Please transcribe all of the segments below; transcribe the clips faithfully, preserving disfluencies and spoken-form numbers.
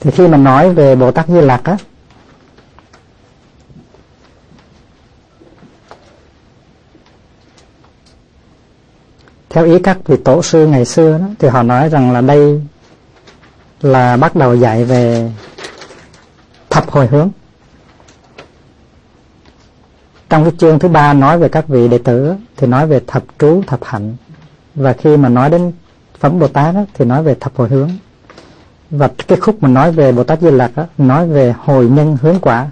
Thì khi mà nói về Bồ Tát Di Lặc á, theo ý các vị tổ sư ngày xưa đó, thì họ nói rằng là đây là bắt đầu dạy về thập hồi hướng. Trong cái chương thứ ba nói về các vị đệ tử thì nói về thập trú, thập hạnh. Và khi mà nói đến phẩm Bồ Tát đó, thì nói về thập hồi hướng. Và cái khúc mà nói về Bồ Tát Di Lặc đó, nói về hồi nhân hướng quả.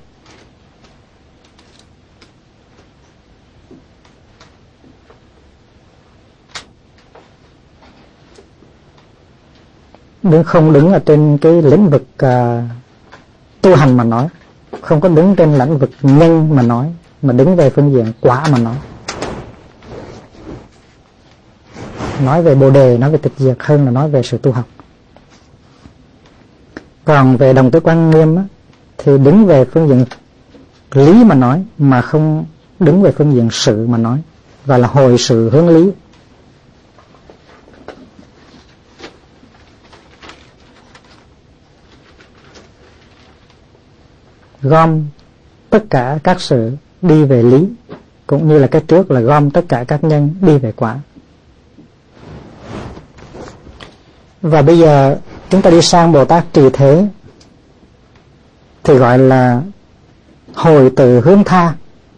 Đứng không đứng ở trên cái lĩnh vực uh, tu hành mà nói, không có đứng trên lĩnh vực nhân mà nói, mà đứng về phương diện quả mà nói. Nói về Bồ Đề, nói về tịch diệt hơn là nói về sự tu học. Còn về Đồng Tử Quang Nghiêm á, thì đứng về phương diện lý mà nói, mà không đứng về phương diện sự mà nói, và là hồi sự hướng lý. Gom tất cả các sự đi về lý, cũng như là cái trước là gom tất cả các nhân đi về quả. Và bây giờ chúng ta đi sang Bồ Tát Trì Thế, thì gọi là hồi từ hướng tha,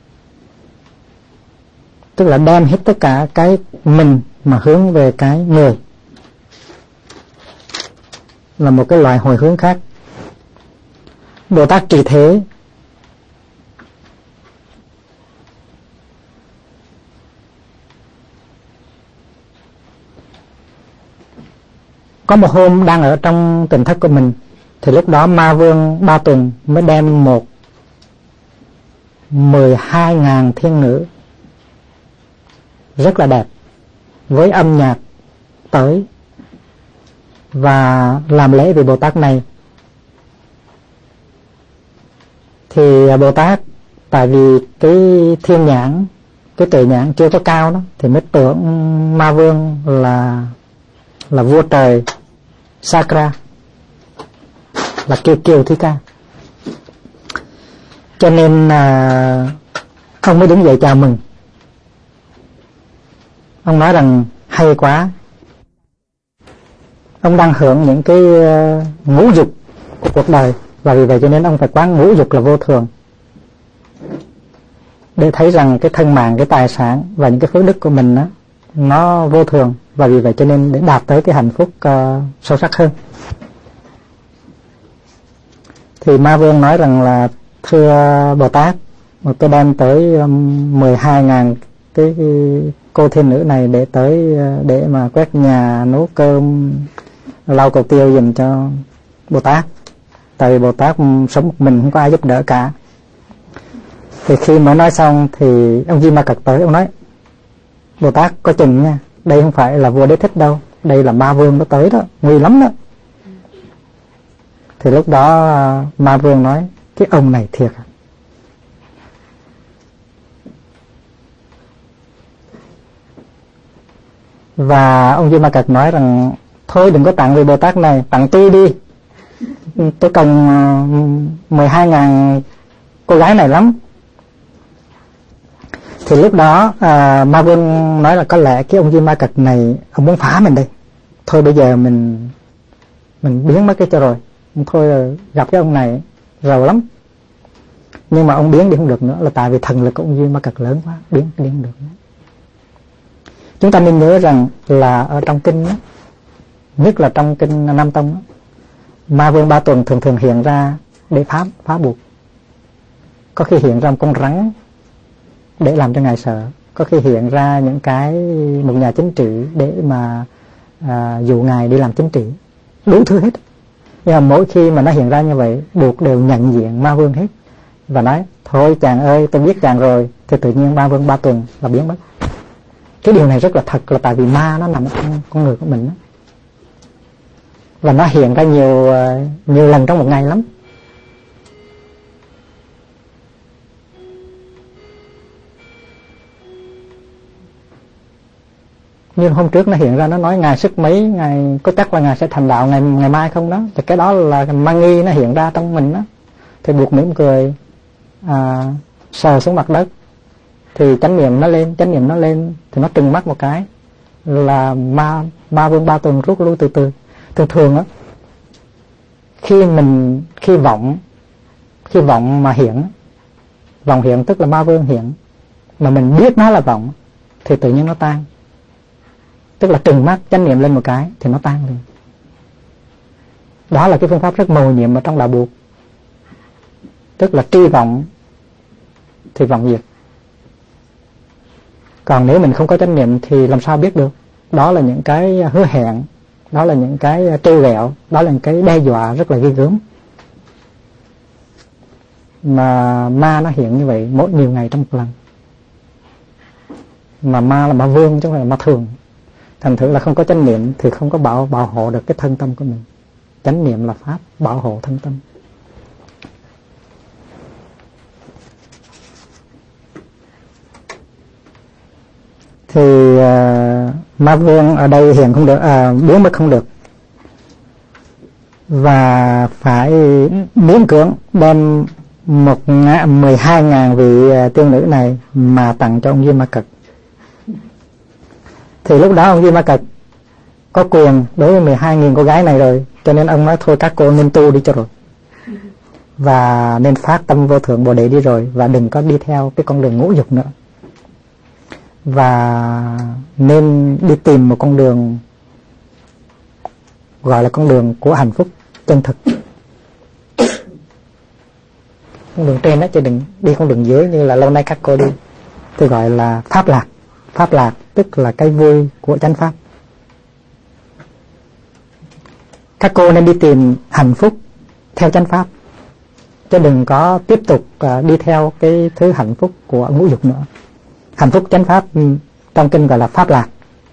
tức là đem hết tất cả cái mình mà hướng về cái người, là một cái loại hồi hướng khác. Bồ Tát Trì Thế có một hôm đang ở trong tỉnh thất của mình, thì lúc đó Ma Vương Ba Tuần mới đem một mười hai ngàn thiên nữ rất là đẹp với âm nhạc tới và làm lễ vì Bồ Tát này. Thì Bồ Tát tại vì cái thiên nhãn, cái tuệ nhãn chưa có cao đó, thì mới tưởng Ma Vương là là vua trời Sakra, là Kiều Kiều Thi Ca. Cho nên à, ông mới đứng dậy chào mừng. Ông nói rằng hay quá, ông đang hưởng những cái uh, ngũ dục của cuộc đời, và vì vậy cho nên ông phải quán ngũ dục là vô thường, để thấy rằng cái thân mạng, cái tài sản và những cái phước đức của mình đó, nó vô thường, và vì vậy cho nên để đạt tới cái hạnh phúc uh, sâu sắc hơn. Thì Ma Vương nói rằng là thưa Bồ Tát, tôi đem tới um, mười hai ngàn cái, cái cô thiên nữ này để tới để mà quét nhà, nấu cơm, lau cầu tiêu dùm cho Bồ Tát. Tại vì Bồ Tát sống một mình, không có ai giúp đỡ cả. Thì khi mới nói xong thì ông Di Ma Cật tới, ông nói: Bồ Tát có chừng nha, đây không phải là vua Đế Thích đâu, đây là Ma Vương nó tới đó, nguy lắm đó. Thì lúc đó Ma Vương nói: cái ông này thiệt à? Và ông Di Ma Cật nói rằng: thôi đừng có tặng về Bồ Tát này, tặng tôi đi, tôi cần mười hai ngàn cô gái này lắm. Thì lúc đó à, Ma Vương nói là có lẽ cái ông Di Ma Cật này ông muốn phá mình đây, thôi bây giờ mình mình biến mất cái cho rồi, thôi gặp cái ông này giàu lắm. Nhưng mà ông biến đi không được nữa, là tại vì thần lực của ông Di Ma Cật lớn quá, biến biến không được nữa. Chúng ta nên nhớ rằng là ở trong kinh đó, nhất là trong kinh Nam Tông đó, Ma Vương Ba Tuần thường thường hiện ra để phá phá buộc. Có khi hiện ra một con rắn để làm cho ngài sợ, có khi hiện ra những cái một nhà chính trị để mà à, dụ ngài đi làm chính trị, đủ thứ hết. Nhưng mà mỗi khi mà nó hiện ra như vậy, buộc đều nhận diện Ma Vương hết và nói: thôi chàng ơi, tôi biết chàng rồi. Thì tự nhiên Ma Vương Ba Tuần là biến mất. Cái điều này rất là thật, là tại vì ma nó nằm ở trong con người của mình đó. Và nó hiện ra nhiều nhiều lần trong một ngày lắm. như hôm trước nó hiện ra, nó nói ngày sức mấy, ngày có chắc là ngài sẽ thành đạo ngày ngày mai không đó, thì cái đó là mang nghi nó hiện ra trong mình đó. Thì buộc mỉm cười, à, sờ xuống mặt đất, thì chánh niệm nó lên, chánh niệm nó lên, thì nó trừng mắt một cái là ma ma vương ba tuần rút lui từ từ. Thường thường á, khi mình khi vọng khi vọng mà hiện, vọng hiện tức là ma vương hiện, mà mình biết nó là vọng thì tự nhiên nó tan. Tức là trừng mắt chánh niệm lên một cái thì nó tan liền. Đó là cái phương pháp rất mầu nhiệm ở trong đạo buộc. Tức là tri vọng thì vọng diệt. Còn nếu mình không có chánh niệm thì làm sao biết được? Đó là những cái hứa hẹn, đó là những cái trêu ghẹo, đó là những cái đe dọa rất là ghê gớm. Mà ma nó hiện như vậy mỗi nhiều ngày trong một lần. Mà ma là ma vương chứ không phải là ma thường. Thành thử là không có chánh niệm thì không có bảo bảo hộ được cái thân tâm của mình. Chánh niệm là pháp bảo hộ thân tâm. Thì uh, ma vương ở đây hiện không được, uh, biến mất không được, và phải miễn cưỡng đem một mười hai ngàn vị uh, tiên nữ này mà tặng cho ông Di Ma Cật. Thì lúc đó ông Di Ma Cật có quyền đối với mười hai nghìn cô gái này rồi, cho nên ông nói thôi các cô nên tu đi cho rồi, và nên phát tâm vô thượng Bồ Đề đi rồi, và đừng có đi theo cái con đường ngũ dục nữa, và nên đi tìm một con đường gọi là con đường của hạnh phúc chân thực, con đường trên đó, chứ đừng đi con đường dưới như là lâu nay các cô đi. Tôi gọi là pháp lạc. Pháp lạc tức là cái vui của chánh pháp. Các cô nên đi tìm hạnh phúc theo chánh pháp, chứ đừng có tiếp tục uh, đi theo cái thứ hạnh phúc của ngũ dục nữa. Hạnh phúc chánh pháp trong kinh gọi là pháp lạc.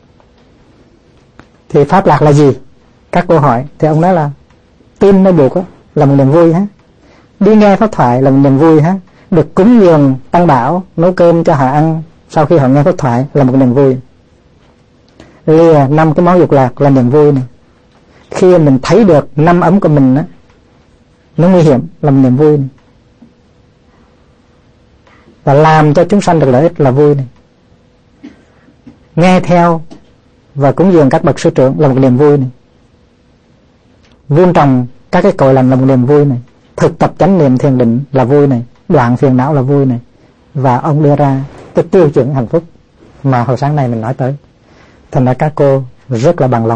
Thì pháp lạc là gì? Các cô hỏi, thì ông nói là tin nơi buộc là một niềm vui ha, đi nghe pháp thoại là một niềm vui ha, được cúng dường tăng bảo, nấu cơm cho họ ăn sau khi họ nghe pháp thoại là một niềm vui. Lìa năm cái món dục lạc là niềm vui này. Khi mình thấy được năm ấm của mình á, nó nguy hiểm là một niềm vui này. Và làm cho chúng sanh được lợi ích là vui này. Nghe theo và cúng dường các bậc sư trưởng là một niềm vui này. Vun trồng các cái cội lành là một niềm vui này. Thực tập chánh niệm thiền định là vui này. Đoạn phiền não là vui này. Và ông đưa ra cái tiêu chuẩn hạnh phúc mà hồi sáng nay mình nói tới. Thành ra các cô rất là bằng lòng.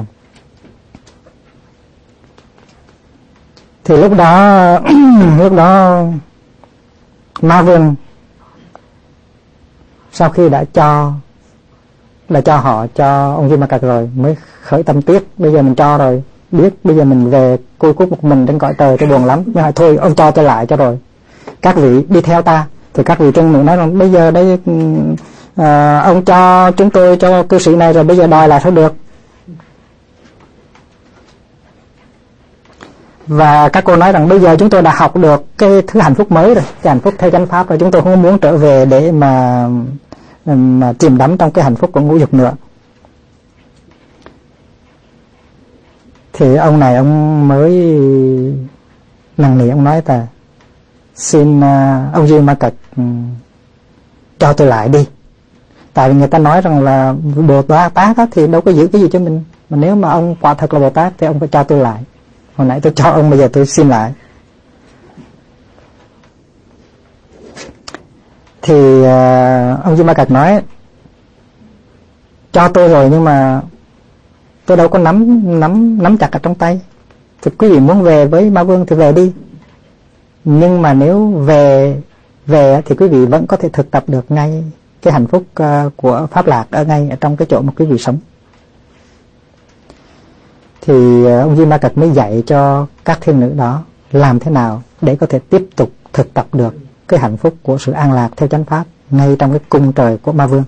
Thì lúc đó lúc đó Ma Vương sau khi đã cho đã cho họ cho ông Di Ma Cật rồi mới khởi tâm tiếc, bây giờ mình cho rồi, biết bây giờ mình về côi cút một mình trên cõi trời tôi buồn lắm, nhưng mà thôi ông cho tôi lại cho rồi, các vị đi theo ta. Thì các vị trên miệng nói rằng bây giờ đây à, ông cho chúng tôi cho cư sĩ này rồi, bây giờ đòi lại sao được. Và các cô nói rằng bây giờ chúng tôi đã học được cái thứ hạnh phúc mới rồi, cái hạnh phúc theo chánh pháp rồi, chúng tôi không muốn trở về để mà, mà chìm đắm trong cái hạnh phúc của ngũ dục nữa. Thì ông này ông mới năn nỉ, ông nói là xin uh, ông Di Ma Cật um, cho tôi lại đi. Tại vì người ta nói rằng là Bồ Tát á, thì đâu có giữ cái gì cho mình, mà nếu mà ông quả thật là Bồ Tát thì ông phải cho tôi lại. Hồi nãy tôi cho ông, bây giờ tôi xin lại. Thì uh, ông Di Ma Cật nói cho tôi rồi, nhưng mà tôi đâu có nắm nắm nắm chặt ở trong tay. Thì quý vị muốn về với Ma Vương thì về đi, nhưng mà nếu về về thì quý vị vẫn có thể thực tập được ngay cái hạnh phúc uh, của pháp lạc ở ngay ở trong cái chỗ mà quý vị sống. Thì uh, ông Di Ma Cật mới dạy cho các thiên nữ đó làm thế nào để có thể tiếp tục thực tập được cái hạnh phúc của sự an lạc theo chánh pháp ngay trong cái cung trời của Ma Vương.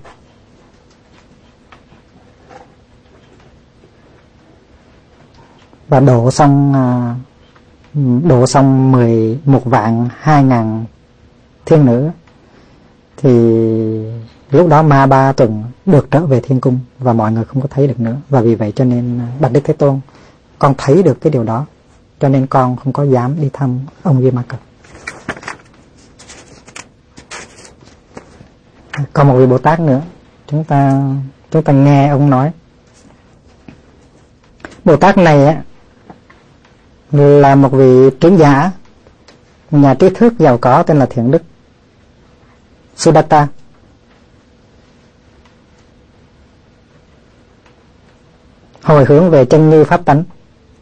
Và đổ xong uh, đổ xong mười một vạn hai ngàn thiên nữ thì Lúc đó Ma Ba Tuần được trở về thiên cung và mọi người không có thấy được nữa. Và vì vậy cho nên Bạch Đức Thế Tôn, con thấy được cái điều đó, cho nên con không có dám đi thăm ông Di Ma Cật. Còn một vị Bồ Tát nữa, chúng ta chúng ta nghe ông nói. Bồ Tát này á, là một vị trưởng giả, nhà trí thức giàu có tên là Thiện Đức Sudatta. Hồi hướng về chân như pháp tánh.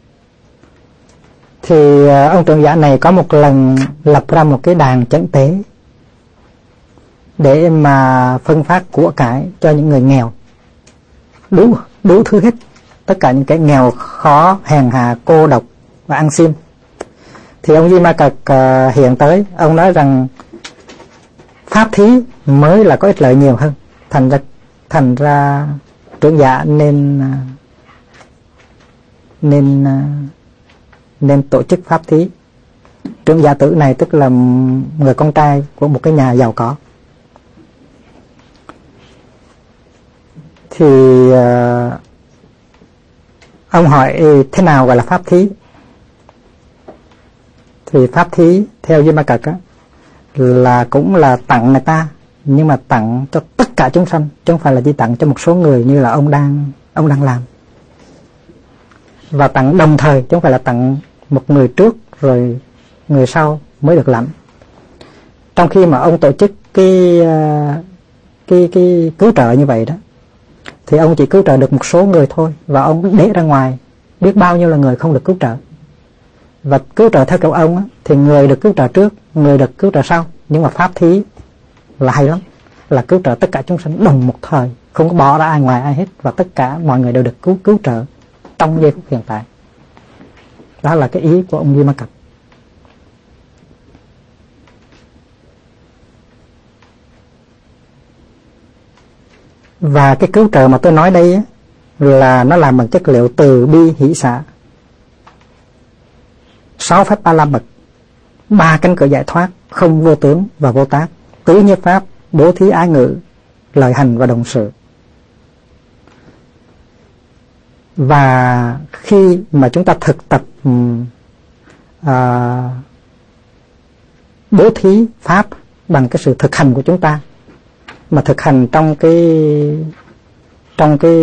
Thì ông trưởng giả này có một lần lập ra một cái đàn chánh tế để mà phân phát của cải cho những người nghèo, đủ đủ thứ hết, tất cả những cái nghèo khó, hèn hạ, cô độc và ăn xin. Thì ông Di Ma Cật uh, hiện tới, ông nói rằng pháp thí mới là có ích lợi nhiều hơn, thành ra thành ra trưởng giả nên uh, nên uh, nên tổ chức pháp thí. Trưởng giả tử này tức là người con trai của một cái nhà giàu có. Thì uh, ông hỏi thế nào gọi là pháp thí. Thì pháp thí theo Di Ma Cật á, là cũng là tặng người ta, nhưng mà tặng cho tất cả chúng sanh, chứ không phải là chỉ tặng cho một số người như là ông đang ông đang làm. Và tặng đồng thời, chứ không phải là tặng một người trước rồi người sau mới được lãnh. Trong khi mà ông tổ chức cái cái cái cứu trợ như vậy đó, thì ông chỉ cứu trợ được một số người thôi, và ông để ra ngoài biết bao nhiêu là người không được cứu trợ. Và cứu trợ theo kiểu ông á, thì người được cứu trợ trước, người được cứu trợ sau. Nhưng mà pháp thí là hay lắm, là cứu trợ tất cả chúng sanh đồng một thời, không có bỏ ra ai ngoài ai hết, và tất cả mọi người đều được cứu cứu trợ trong giây phút hiện tại. Đó là cái ý của ông Di Ma Cật. Và cái cứu trợ mà tôi nói đây á, là nó làm bằng chất liệu từ bi hỷ xả, sáu phép ba la mật, ba cánh cửa giải thoát, không vô tướng và vô tác, tứ nhiếp pháp, bố thí ái ngữ, lời hành và đồng sự. Và khi mà chúng ta thực tập à, bố thí pháp bằng cái sự thực hành của chúng ta, mà thực hành trong cái trong cái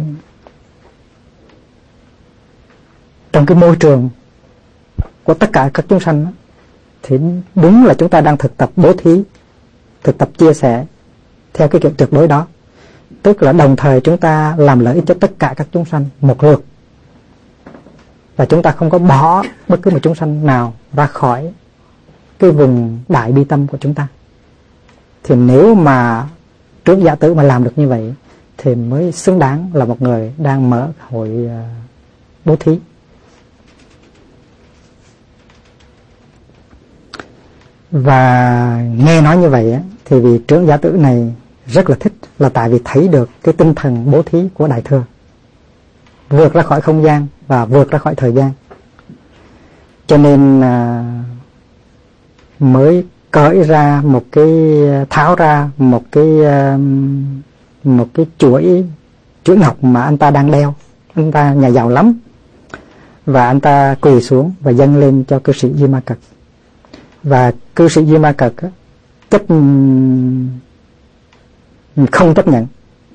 trong cái môi trường của tất cả các chúng sanh, thì đúng là chúng ta đang thực tập bố thí, thực tập chia sẻ theo cái kiểu tuyệt đối đó. Tức là đồng thời chúng ta làm lợi ích cho tất cả các chúng sanh một lượt, và chúng ta không có bỏ bất cứ một chúng sanh nào ra khỏi cái vùng đại bi tâm của chúng ta. Thì nếu mà trưởng giả tử mà làm được như vậy thì mới xứng đáng là một người đang mở hội uh, bố thí. Và nghe nói như vậy á, thì vị trưởng giả tử này rất là thích, là tại vì thấy được cái tinh thần bố thí của Đại Thừa, vượt ra khỏi không gian và vượt ra khỏi thời gian, cho nên uh, mới cởi ra một cái, tháo ra một cái uh, một cái chuỗi chuỗi ngọc mà anh ta đang đeo. Anh ta nhà giàu lắm, và anh ta quỳ xuống và dâng lên cho cư sĩ Di Ma Cật. Và cư sĩ Di Ma Cật chấp không chấp nhận.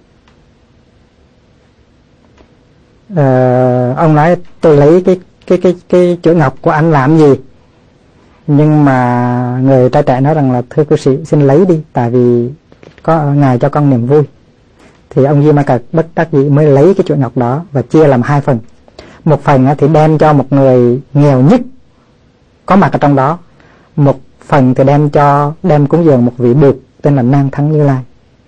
Ờ, ông nói tôi lấy cái cái cái cái chuỗi ngọc của anh làm gì? Nhưng mà người trai trẻ nói rằng là thưa cư sĩ, xin lấy đi, tại vì có ngài cho con niềm vui. Thì ông Di Ma Cật bất đắc dĩ mới lấy cái chuỗi ngọc đó và chia làm hai phần. Một phần thì đem cho một người nghèo nhất có mặt ở trong đó, một phần thì đem cho đem cúng dường một vị bụt tên là Nan Thắng Như Lai,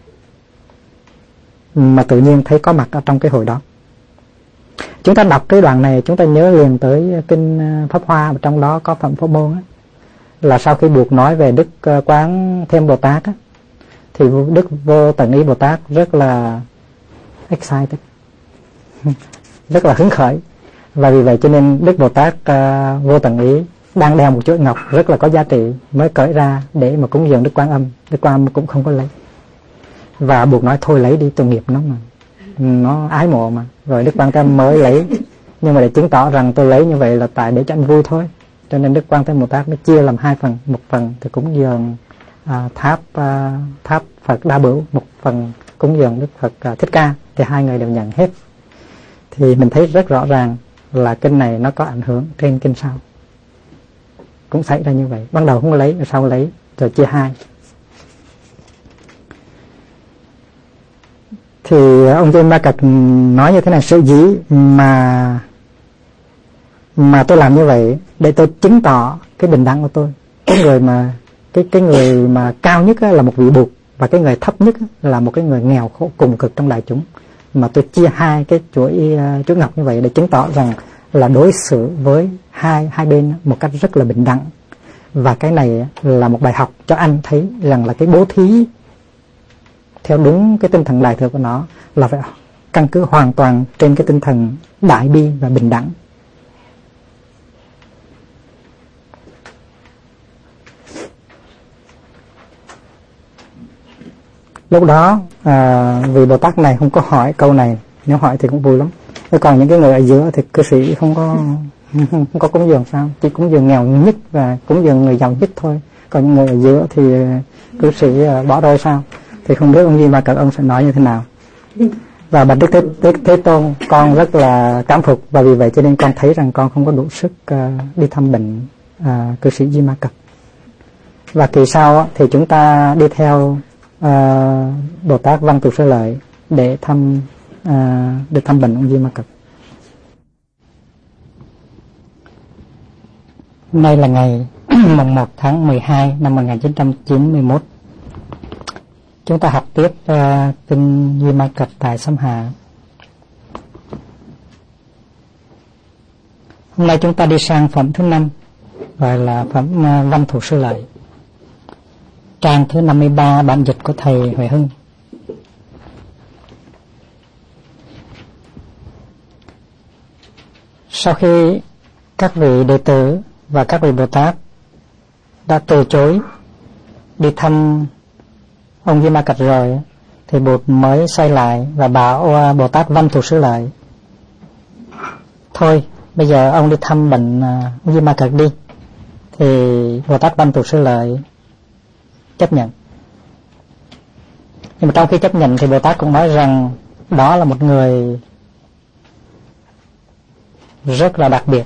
mà tự nhiên thấy có mặt ở trong cái hội đó. Chúng ta đọc cái đoạn này, chúng ta nhớ liền tới kinh Pháp Hoa, ở trong đó có Phẩm Phổ Môn á, là sau khi buộc nói về Đức Quán Thêm Bồ Tát á, thì Đức Vô Tận Ý Bồ Tát rất là excited, rất là hứng khởi. Và vì vậy cho nên Đức Bồ Tát uh, Vô Tận Ý đang đeo một chuỗi ngọc rất là có giá trị mới cởi ra để mà cúng dường Đức Quan Âm. Đức Quan Âm cũng không có lấy. và buộc nói thôi lấy đi, tội nghiệp nó mà, nó ái mộ mà. Rồi Đức Quan Thế Âm mới lấy, nhưng mà để chứng tỏ rằng tôi lấy như vậy là tại để cho anh vui thôi, cho nên Đức Quan Thế Âm Bồ Tát mới chia làm hai phần, một phần thì cúng dường à, tháp à, tháp Phật Đa Bửu, một phần cúng dường Đức Phật à, Thích Ca, thì hai người đều nhận hết. Thì mình thấy rất rõ ràng là kinh này nó có ảnh hưởng trên kinh sau, cũng xảy ra như vậy. Ban đầu không lấy, rồi sau lấy, rồi chia hai. Thì ông James Marcus nói như thế này: sự dĩ mà mà tôi làm như vậy để tôi chứng tỏ cái bình đẳng của tôi. Cái người mà cái cái người mà cao nhất là một vị bụt, và cái người thấp nhất là một cái người nghèo khổ cùng cực trong đại chúng, mà tôi chia hai cái chuỗi uh, chuỗi ngọc như vậy để chứng tỏ rằng là đối xử với hai hai bên một cách rất là bình đẳng. Và cái này là một bài học cho anh thấy rằng là cái bố thí theo đúng cái tinh thần đại thừa của nó là phải căn cứ hoàn toàn trên cái tinh thần đại bi và bình đẳng. Lúc đó à, vì Bồ Tát này không có hỏi câu này, nếu hỏi thì cũng vui lắm. Còn những cái người ở giữa thì cư sĩ không có không có cúng dường sao, chỉ cúng dường nghèo nhất và cúng dường người giàu nhất thôi. Còn những người ở giữa thì cư sĩ bỏ rơi sao, thì không biết ông Di Ma Cật ông sẽ nói như thế nào. Và bạch Đức Thế, Thế, Thế Tôn, con rất là cảm phục, và vì vậy cho nên con thấy rằng con không có đủ sức uh, đi thăm bệnh uh, cư sĩ Di Ma Cật. Và kỳ sau thì chúng ta đi theo uh, Bồ Tát Văn Thù Sư Lợi để thăm uh, để thăm bệnh ông Di Ma Cật. Hôm nay là ngày mùng một tháng mười hai năm một nghìn chín trăm chín mươi mốt. Chúng ta học tiếp uh, kinh Di Ma Cật tại Sâm Hà. Hôm nay chúng ta đi sang phẩm thứ năm, gọi là phẩm uh, Văn Thù Sư Lợi, trang thứ năm mươi ba, bản dịch của thầy Huệ Hưng. Sau khi các vị đệ tử và các vị Bồ Tát đã từ chối đi thăm ông Di Ma Cật rồi, thì Bụt mới xoay lại và bảo Bồ Tát Văn Thù Sư Lợi: thôi bây giờ ông đi thăm bệnh ông Di Ma Cật đi. Thì Bồ Tát Văn Thù Sư Lợi chấp nhận. Nhưng mà trong khi chấp nhận thì Bồ Tát cũng nói rằng đó là một người rất là đặc biệt,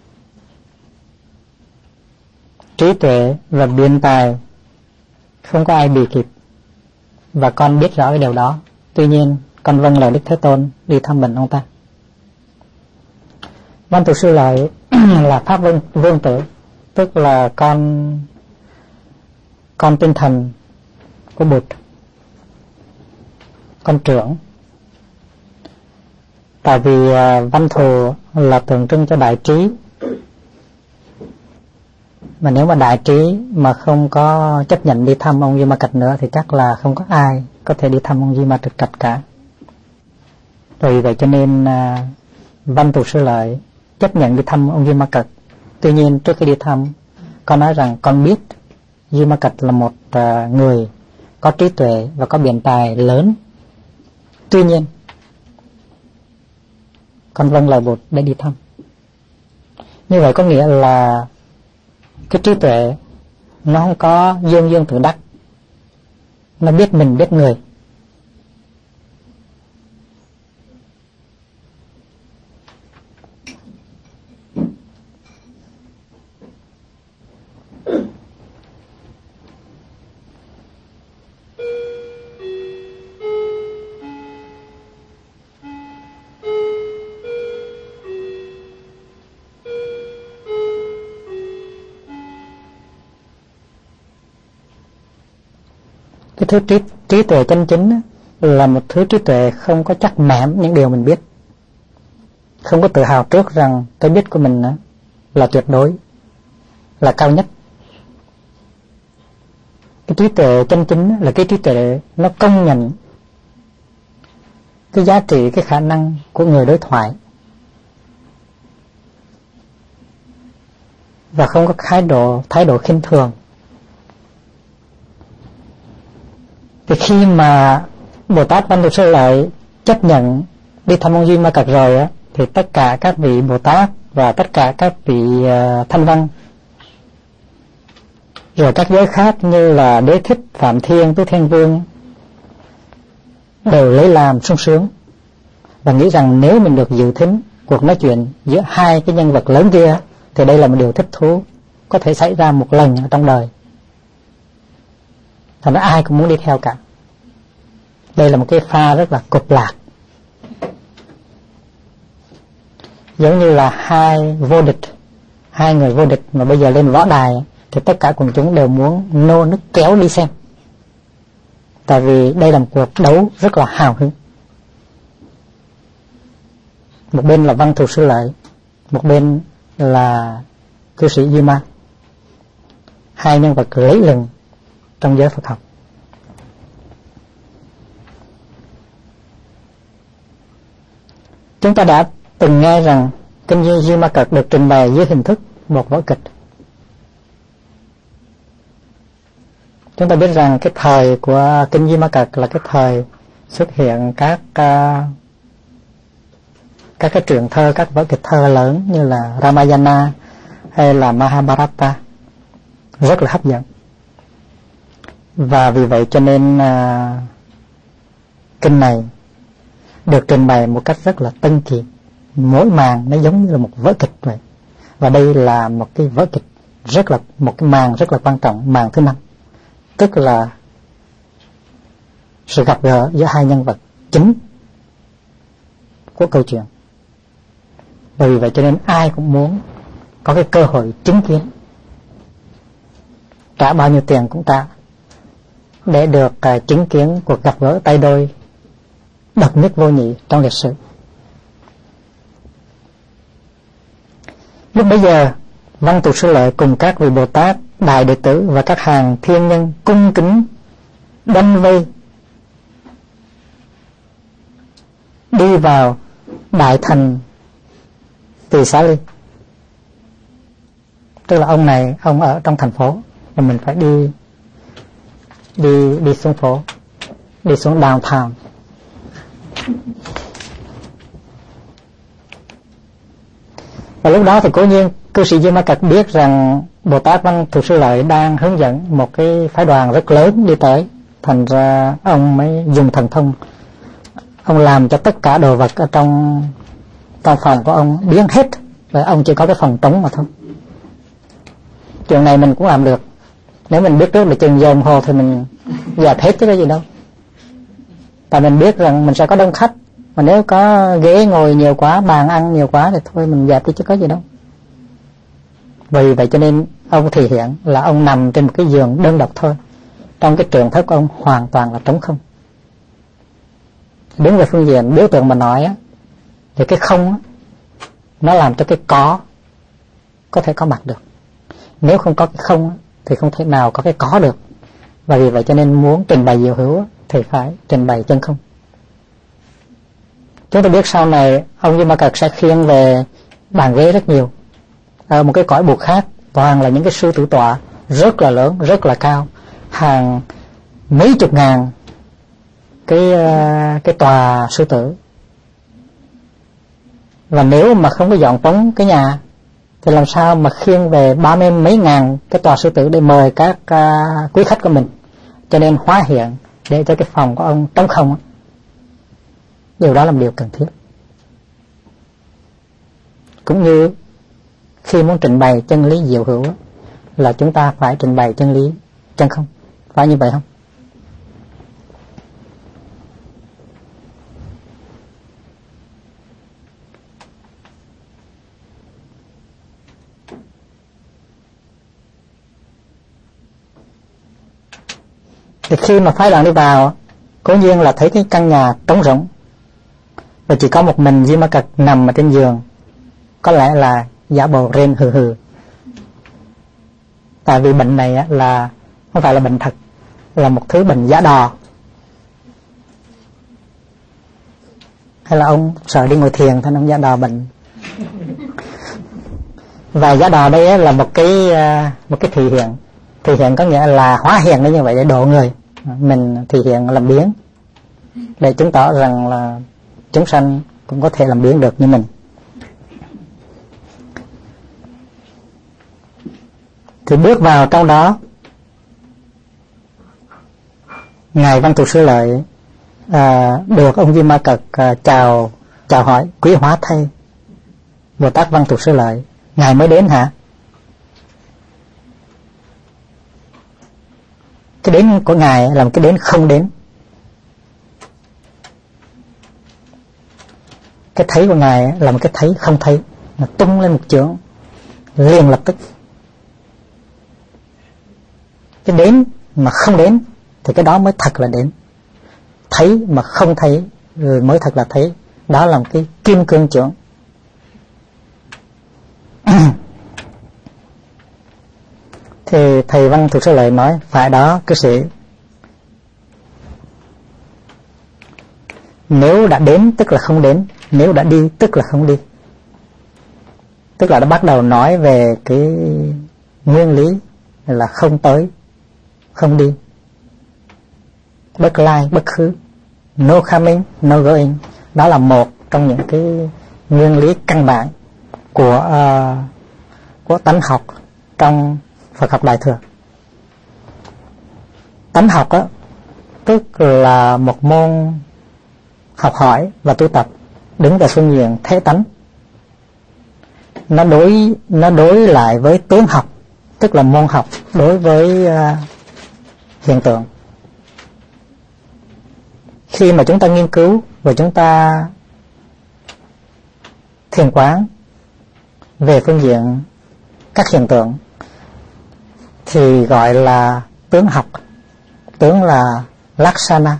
trí tuệ và biện tài không có ai bị kịp, và con biết rõ cái điều đó. Tuy nhiên con vâng lời Đức Thế Tôn đi thăm bệnh ông ta. Văn Thù Sư Lợi là pháp vương, vương tử, tức là con con tinh thần của Bụt, con trưởng. Tại vì uh, Văn Thù là tượng trưng cho đại trí, mà nếu mà đại trí mà không có chấp nhận đi thăm ông Di Ma Cật nữa thì chắc là không có ai có thể đi thăm ông Di Ma Cật cả. Vì vậy cho nên uh, Văn Thù Sư Lợi chấp nhận đi thăm ông Di Ma Cật. Tuy nhiên trước khi đi thăm, con nói rằng con biết Di Ma Cật là một uh, người có trí tuệ và có biện tài lớn. Tuy nhiên con vâng lời Bụt để đi thăm. Như vậy có nghĩa là cái trí tuệ nó không có dương dương tự đắc, nó biết mình biết người. Cái thứ trí, trí tuệ chân chính là một thứ trí tuệ không có chắc mẻm những điều mình biết, không có tự hào trước rằng cái biết của mình là tuyệt đối, là cao nhất. Cái trí tuệ chân chính là cái trí tuệ nó công nhận cái giá trị, cái khả năng của người đối thoại, và không có thái độ thái độ khinh thường. Thì khi mà Bồ Tát Văn Thù Sư Lợi chấp nhận đi thăm ông Duy Ma Cật rồi á, thì tất cả các vị Bồ Tát và tất cả các vị uh, thanh văn rồi các giới khác như là Đế Thích, Phạm Thiên, Tứ Thiên Vương đều lấy làm sung sướng và nghĩ rằng nếu mình được dự thính cuộc nói chuyện giữa hai cái nhân vật lớn kia thì đây là một điều thích thú, có thể xảy ra một lần ở trong đời. Thành ra ai cũng muốn đi theo cả. Đây là một cái pha rất là cục lạc, giống như là hai vô địch, hai người vô địch mà bây giờ lên võ đài thì tất cả quần chúng đều muốn nô nức kéo đi xem, tại vì đây là một cuộc đấu rất là hào hứng. Một bên là Văn Thù Sư Lợi, một bên là cư sĩ Duy Ma, hai nhân vật lấy lừng trong giới Phật học. Chúng ta đã từng nghe rằng kinh Duy Ma Cật được trình bày dưới hình thức một vở kịch. Chúng ta biết rằng cái thời của kinh Duy Ma Cật là cái thời xuất hiện các uh, các cái truyện thơ, các vở kịch thơ lớn như là Ramayana hay là Mahabharata, rất là hấp dẫn. Và vì vậy cho nên uh, kinh này được trình bày một cách rất là tinh khiết, mỗi màn nó giống như là một vở kịch vậy. Và đây là một cái vở kịch rất là, một cái màn rất là quan trọng, màn thứ năm, tức là sự gặp gỡ giữa hai nhân vật chính của câu chuyện. Bởi vì vậy cho nên ai cũng muốn có cái cơ hội chứng kiến, trả bao nhiêu tiền cũng trả để được uh, chứng kiến cuộc gặp gỡ tay đôi độc nhất vô nhị trong lịch sử. Lúc bấy giờ, Văn Thù Sư Lợi cùng các vị Bồ Tát, đại đệ tử và các hàng thiên nhân cung kính đâm vây đi vào đại thành Tỳ Xá Ly. Tức là ông này, ông ở trong thành phố và mình phải đi đi đi xuống phố, đi xuống downtown. Và lúc đó thì cố nhiên cư sĩ Duy Ma Cật biết rằng Bồ Tát Văn Thù Sư Lợi đang hướng dẫn một cái phái đoàn rất lớn đi tới, thành ra ông mới dùng thần thông, ông làm cho tất cả đồ vật ở trong trong phòng của ông biến hết, và ông chỉ có cái phòng trống mà thôi. Chuyện này mình cũng làm được, nếu mình biết trước là chừng giờ đồng hồ thì mình dẹp hết chứ có gì đâu. Tại mình biết rằng mình sẽ có đông khách, mà nếu có ghế ngồi nhiều quá, bàn ăn nhiều quá thì thôi mình dẹp đi chứ có gì đâu. Vì vậy cho nên ông thể hiện là ông nằm trên một cái giường đơn độc thôi, trong cái trường thất của ông hoàn toàn là trống không. Đứng về phương diện biểu tượng mà nói á, thì cái không á, nó làm cho cái có có thể có mặt được. Nếu không có cái không á, thì không thể nào có cái có được. Và vì vậy cho nên muốn trình bày diệu hữu thì phải trình bày chân không. Chúng ta biết sau này ông Duy Ma Cật sẽ khiêng về bàn ghế rất nhiều. Ở một cái cõi buộc khác toàn là những cái sư tử tọa rất là lớn, rất là cao, hàng mấy chục ngàn cái cái tòa sư tử. Và nếu mà không có dọn phóng cái nhà thì làm sao mà khiêng về ba mươi mấy ngàn cái tòa sư tử để mời các uh, quý khách của mình. Cho nên hóa hiện để cho cái phòng của ông trống không. Điều đó là một điều cần thiết. Cũng như khi muốn trình bày chân lý diệu hữu là chúng ta phải trình bày chân lý chân không, phải như vậy không? Thì khi mà phái đoàn đi vào, cố nhiên là thấy cái căn nhà trống rỗng và chỉ có một mình Duy Ma Cật nằm ở trên giường, có lẽ là giả bộ rên hừ hừ. Tại vì bệnh này là không phải là bệnh thật, là một thứ bệnh giả đò. Hay là ông sợ đi ngồi thiền thành ông giả đò bệnh. Và giả đò đây là một cái một cái thị hiện. Thị hiện có nghĩa là hóa hiện như vậy để độ người. Mình thị hiện làm biến. để chứng tỏ rằng là chúng sanh cũng có thể làm biến được như mình. Thì bước vào trong đó, ngài Văn Thù Sư Lợi à, được ông Di Ma Cật à, chào chào hỏi: quý hóa thay Bồ Tát Văn Thù Sư Lợi, ngài mới đến hả? Cái đến của ngài là một cái đến không đến. Cái thấy của ngài là một cái thấy không thấy, nó tung lên một chưởng liền lập tức. Cái đến mà không đến thì cái đó mới thật là đến. Thấy mà không thấy rồi mới thật là thấy. Đó là một cái kim cương chưởng. Thì thầy Văn Thù Sư Lợi nói: phải đó cư sĩ, nếu đã đến tức là không đến, nếu đã đi tức là không đi. Tức là đã bắt đầu nói về cái nguyên lý là không tới, không đi, bất lai, bất khứ, no coming, no going. Đó là một trong những cái nguyên lý căn bản của uh, của tánh học trong Phật học Đại thừa. Tánh học đó, tức là một môn học hỏi và tu tập đứng tại phương diện thế tánh. Nó đối nó đối lại với tướng học, tức là môn học đối với uh, hiện tượng. Khi mà chúng ta nghiên cứu và chúng ta thiền quán về phương diện các hiện tượng thì gọi là tướng học, tướng là Laksana.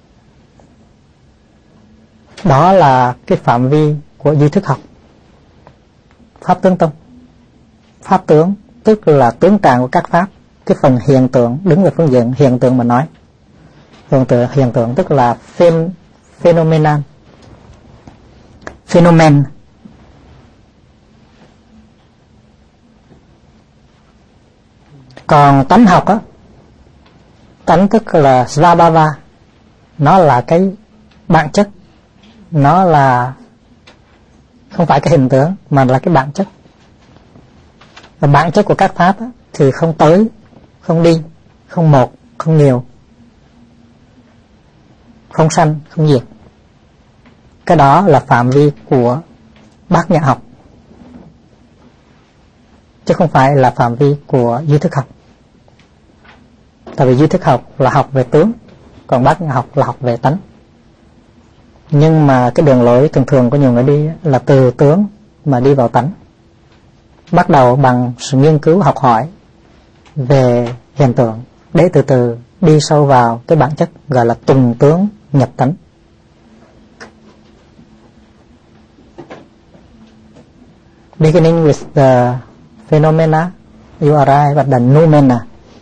Đó là cái phạm vi của duy thức học. Pháp tướng tông, pháp tướng tức là tướng trạng của các pháp. Cái phần hiện tượng đứng về phương diện hiện tượng mà nói. Hiện tượng, hiện tượng tức là phen, phenomenon, phenomen. Còn tánh học á, tánh tức là svabhava, nó là cái bản chất, nó là không phải cái hình tượng mà là cái bản chất. Và bản chất của các pháp á, thì không tới, không đi, không một, không nhiều, không sanh, không diệt. Cái đó là phạm vi của bát nhã học, chứ không phải là phạm vi của duy thức học. Tại vì duy thức học là học về tướng, còn bát nhã học là học về tánh. Nhưng mà cái đường lối thường thường của nhiều người đi là từ tướng mà đi vào tánh. Bắt đầu bằng sự nghiên cứu học hỏi về hiện tượng để từ từ đi sâu vào cái bản chất, gọi là tùng tướng nhập tánh. Beginning with the phenomena, you arrive at the noumena.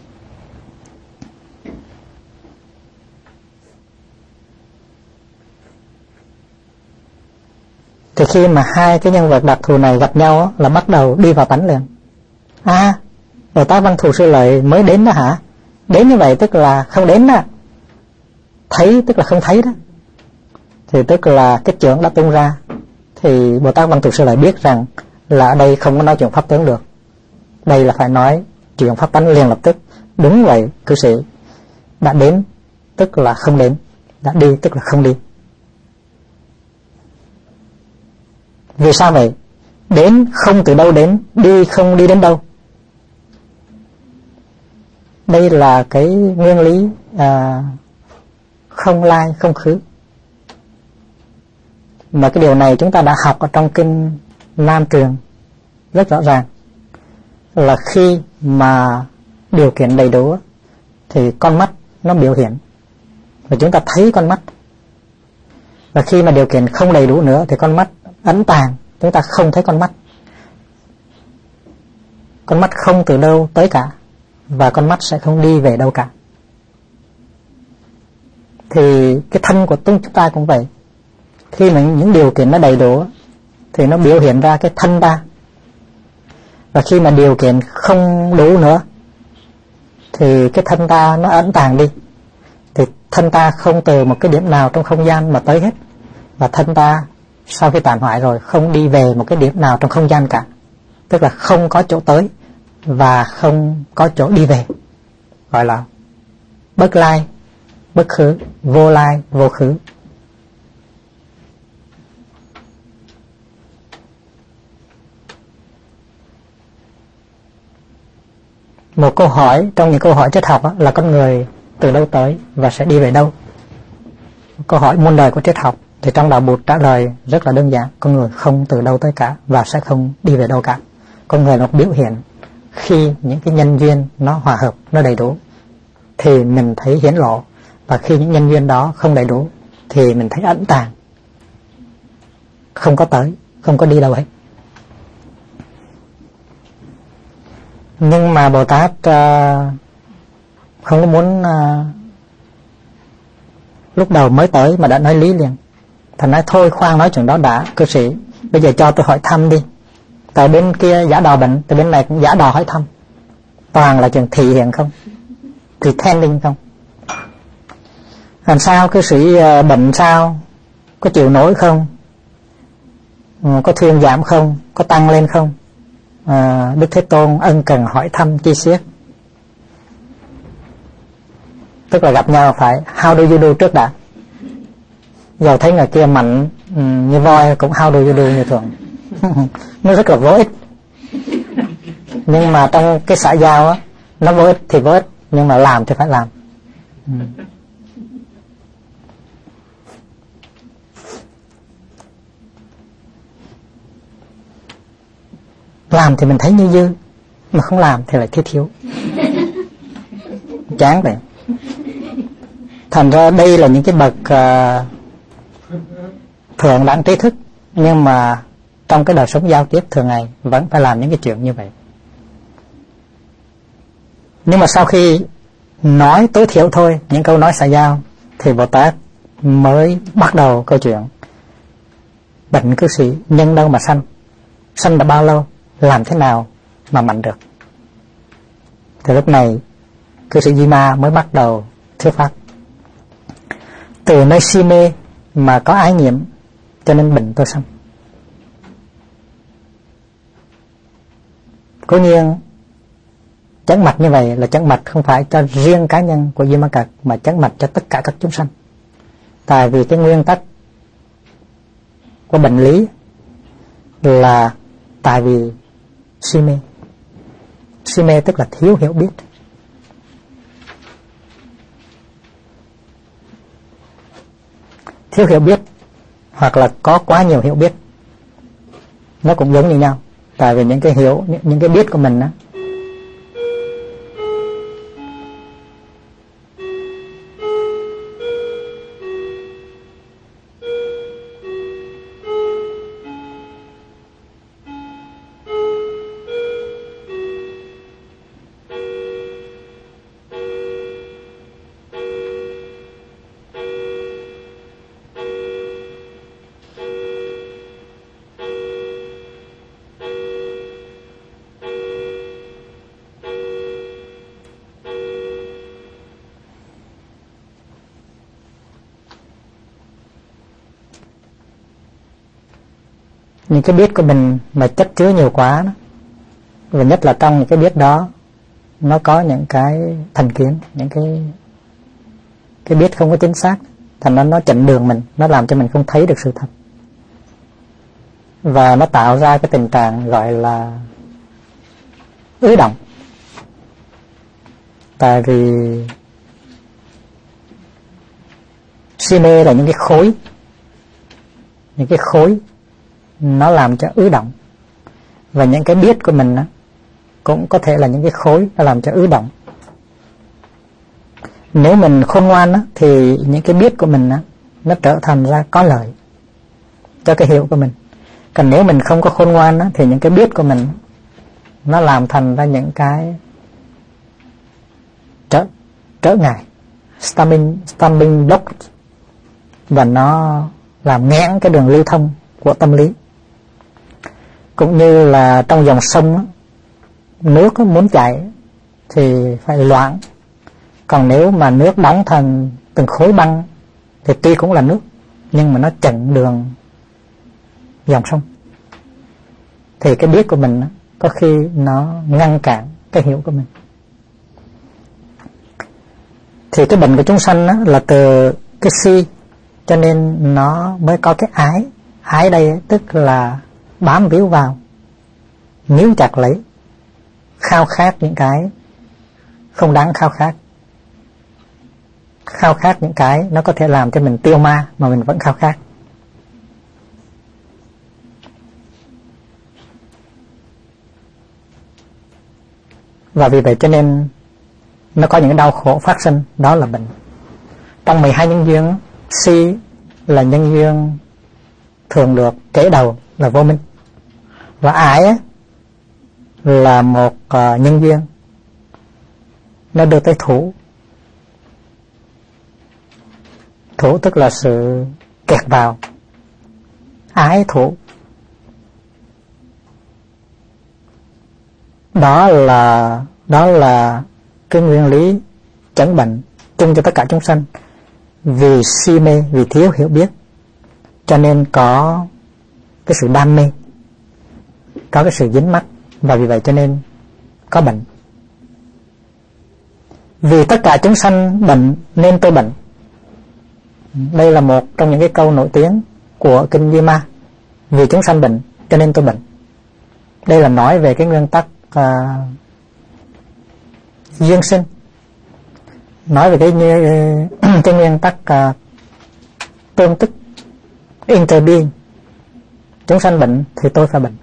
Thì khi mà hai cái nhân vật đặc thù này gặp nhau là bắt đầu đi vào tánh liền. À, Bồ Tát Văn Thù Sư Lợi mới đến đó hả? Đến như vậy tức là không đến đó. Thấy tức là không thấy đó. Thì tức là cái chưởng đã tung ra. Thì Bồ Tát Văn Thù Sư Lợi biết rằng là ở đây không có nói chuyện pháp tướng được. Đây là phải nói chuyện pháp tánh liền lập tức. Đúng vậy cư sĩ, đã đến tức là không đến, đã đi tức là không đi. Vì sao vậy? Đến không từ đâu đến, đi không đi đến đâu. Đây là cái nguyên lý à, không lai không khứ. Mà cái điều này chúng ta đã học ở trong kinh Nam Truyền rất rõ ràng. Là khi mà điều kiện đầy đủ thì con mắt nó biểu hiện và chúng ta thấy con mắt. Và khi mà điều kiện không đầy đủ nữa thì con mắt ẩn tàng, chúng ta không thấy con mắt. Con mắt không từ đâu tới cả, và con mắt sẽ không đi về đâu cả. Thì cái thân của chúng ta cũng vậy. Khi mà những điều kiện nó đầy đủ thì nó biểu hiện ra cái thân ta. Và khi mà điều kiện không đủ nữa thì cái thân ta nó ẩn tàng đi. Thì thân ta không từ một cái điểm nào trong không gian mà tới hết, và thân ta sau khi tàn hoại rồi không đi về một cái điểm nào trong không gian cả, tức là không có chỗ tới và không có chỗ đi về, gọi là bất lai bất khứ, vô lai vô khứ. Một câu hỏi trong những câu hỏi triết học là con người từ đâu tới và sẽ đi về đâu. Câu hỏi muôn đời của triết học thì trong đạo Bụt trả lời rất là đơn giản: con người không từ đâu tới cả và sẽ không đi về đâu cả. Con người là một biểu hiện, khi những cái nhân duyên nó hòa hợp, nó đầy đủ thì mình thấy hiển lộ, và khi những nhân duyên đó không đầy đủ thì mình thấy ẩn tàng, không có tới, không có đi đâu hết. Nhưng mà Bồ Tát uh, không có muốn uh, lúc đầu mới tới mà đã nói lý liền. Thành nói thôi khoan nói chuyện đó đã, cư sĩ, bây giờ cho tôi hỏi thăm đi. Tại bên kia giả đò bệnh, tại bên này cũng giả đò hỏi thăm. Toàn là chuyện thị hiện không, pretending không. Làm sao cư sĩ uh, bệnh sao, có chịu nổi không, uh, có thuyên giảm không, có tăng lên không? À, Đức Thế Tôn ân cần hỏi thăm chi tiết, tức là gặp nhau phải how do you do trước đã. Giờ thấy người kia mạnh um, như voi cũng how do you do như thường. Nó rất là vô ích. Nhưng mà trong cái xã giao á, nó vô ích thì vô ích, nhưng mà làm thì phải làm. um. Làm thì mình thấy như dư, mà không làm thì lại thiếu thiếu. Chán vậy. Thành ra đây là những cái bậc uh, thượng đẳng trí thức, nhưng mà trong cái đời sống giao tiếp thường ngày vẫn phải làm những cái chuyện như vậy. Nhưng mà sau khi nói tối thiểu thôi, những câu nói xã giao, thì Bồ Tát mới bắt đầu câu chuyện: bệnh cư sĩ nhân đâu mà sanh, sanh đã bao lâu, làm thế nào mà mạnh được. Thì lúc này cư sĩ Di Ma mới bắt đầu thuyết pháp: từ nơi si mê mà có ái nhiễm, cho nên bệnh tôi sanh. Cố nhiên chấn mạch như vậy là chấn mạch không phải cho riêng cá nhân của Di Ma Cật, mà chấn mạch cho tất cả các chúng sanh. Tại vì cái nguyên tắc của bệnh lý là tại vì si mê. Si mê tức là thiếu hiểu biết. Thiếu hiểu biết hoặc là có quá nhiều hiểu biết, nó cũng giống như nhau. Tại vì những cái hiểu, những cái biết của mình á, những cái biết của mình mà chất chứa nhiều quá đó, và nhất là trong những cái biết đó nó có những cái thành kiến, những cái cái biết không có chính xác, thành ra nó chặn đường mình, nó làm cho mình không thấy được sự thật, và nó tạo ra cái tình trạng gọi là ứ động. Tại vì si mê là những cái khối, những cái khối nó làm cho ứ động, và những cái biết của mình á, cũng có thể là những cái khối nó làm cho ứ động. Nếu mình khôn ngoan á, thì những cái biết của mình á, nó trở thành ra có lợi cho cái hiểu của mình. Còn nếu mình không có khôn ngoan á, thì những cái biết của mình nó làm thành ra những cái trở, trở ngại, stumbling, stumbling block, và nó làm nghẽn cái đường lưu thông của tâm lý. Cũng như là trong dòng sông á, nước á, muốn chảy thì phải loãng, còn nếu mà nước đóng thành từng khối băng thì tuy cũng là nước nhưng mà nó chặn đường dòng sông, thì cái biết của mình có khi nó ngăn cản cái hiểu của mình. Thì cái bệnh của chúng sanh đó là từ cái si, cho nên nó mới có cái ái. Ái đây tức là bám víu vào, níu chặt lấy, khao khát những cái không đáng khao khát, khao khát những cái nó có thể làm cho mình tiêu ma mà mình vẫn khao khát. Và vì vậy cho nên nó có những đau khổ phát sinh, đó là bệnh. Trong mười hai nhân duyên, si là nhân duyên thường được kể đầu là vô minh, và ái là một uh, nhân duyên nó đưa tới thủ. Thủ tức là sự kẹt vào, ái thủ. Đó là đó là cái nguyên lý chẩn bệnh chung cho tất cả chúng sanh. Vì si mê, vì thiếu hiểu biết, cho nên có cái sự đam mê, có cái sự dính mắc, và vì vậy cho nên có bệnh. Vì tất cả chúng sanh bệnh nên tôi bệnh. Đây là một trong những cái câu nổi tiếng của kinh Di Ma. Vì chúng sanh bệnh cho nên tôi bệnh. Đây là nói về cái nguyên tắc uh, duyên sinh, nói về cái cái nguyên tắc uh, tương tức, interbeing. Chúng sanh bệnh thì tôi phải bệnh.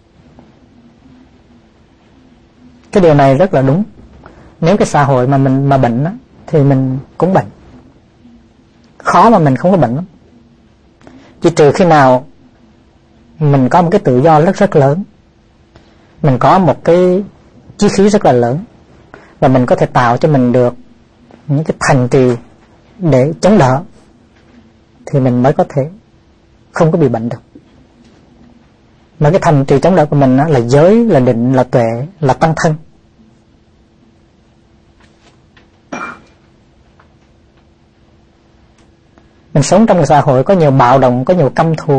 Cái điều này rất là đúng. Nếu cái xã hội mà mình mà bệnh á, thì mình cũng bệnh. Khó mà mình không có bệnh lắm. Chỉ trừ khi nào mình có một cái tự do rất rất lớn, mình có một cái chí khí rất là lớn, và mình có thể tạo cho mình được những cái thành trì để chống đỡ, thì mình mới có thể không có bị bệnh được. Mà cái thành trì chống đỡ của mình là giới, là định, là tuệ, là tăng thân. Mình sống trong một xã hội có nhiều bạo động, có nhiều căm thù.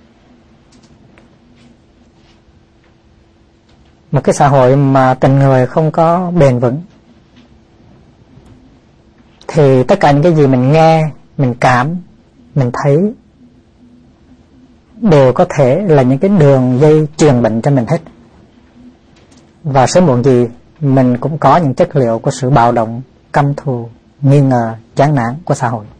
Một cái xã hội mà tình người không có bền vững, thì tất cả những cái gì mình nghe, mình cảm, mình thấy đều có thể là những cái đường dây truyền bệnh cho mình hết. Và sớm muộn gì mình cũng có những chất liệu của sự bạo động, căm thù, nghi ngờ, chán nản của xã hội.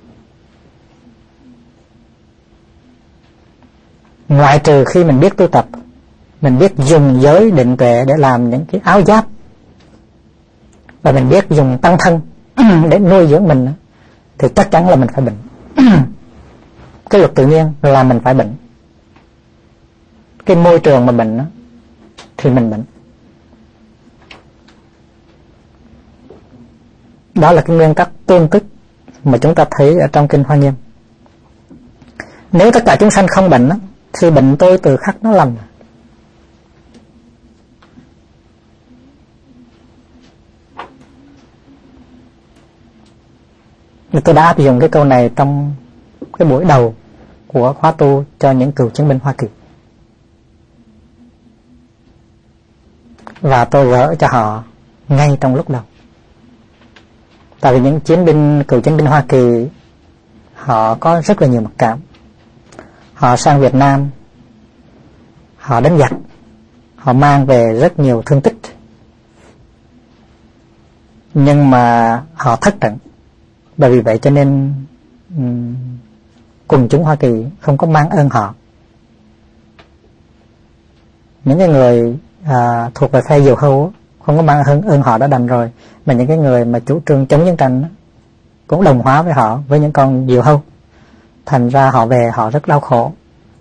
Ngoại trừ khi mình biết tu tập, mình biết dùng giới định tuệ để làm những cái áo giáp, và mình biết dùng tăng thân để nuôi dưỡng mình, thì chắc chắn là mình phải bệnh. Cái luật tự nhiên là mình phải bệnh. Cái môi trường mà bệnh thì mình bệnh. Đó là cái nguyên tắc tương tức mà chúng ta thấy ở trong kinh Hoa Nghiêm. Nếu tất cả chúng sanh không bệnh thì bệnh tôi từ khắc nó lành. Tôi đã áp dụng cái câu này trong cái buổi đầu của khóa tu cho những cựu chiến binh Hoa Kỳ, và tôi gỡ cho họ ngay trong lúc đầu. Tại vì những chiến binh, cựu chiến binh Hoa Kỳ, họ có rất là nhiều mặc cảm. Họ sang Việt Nam, họ đánh giặc, họ mang về rất nhiều thương tích, nhưng mà họ thất trận. Bởi vì vậy cho nên um, quần chúng Hoa Kỳ không có mang ơn họ. Những cái người à, thuộc về phe diều hâu không có mang ơn, ơn họ đã đành rồi. Mà những cái người mà chủ trương chống chiến tranh cũng đồng hóa với họ, với những con diều hâu. Thành ra họ về họ rất đau khổ.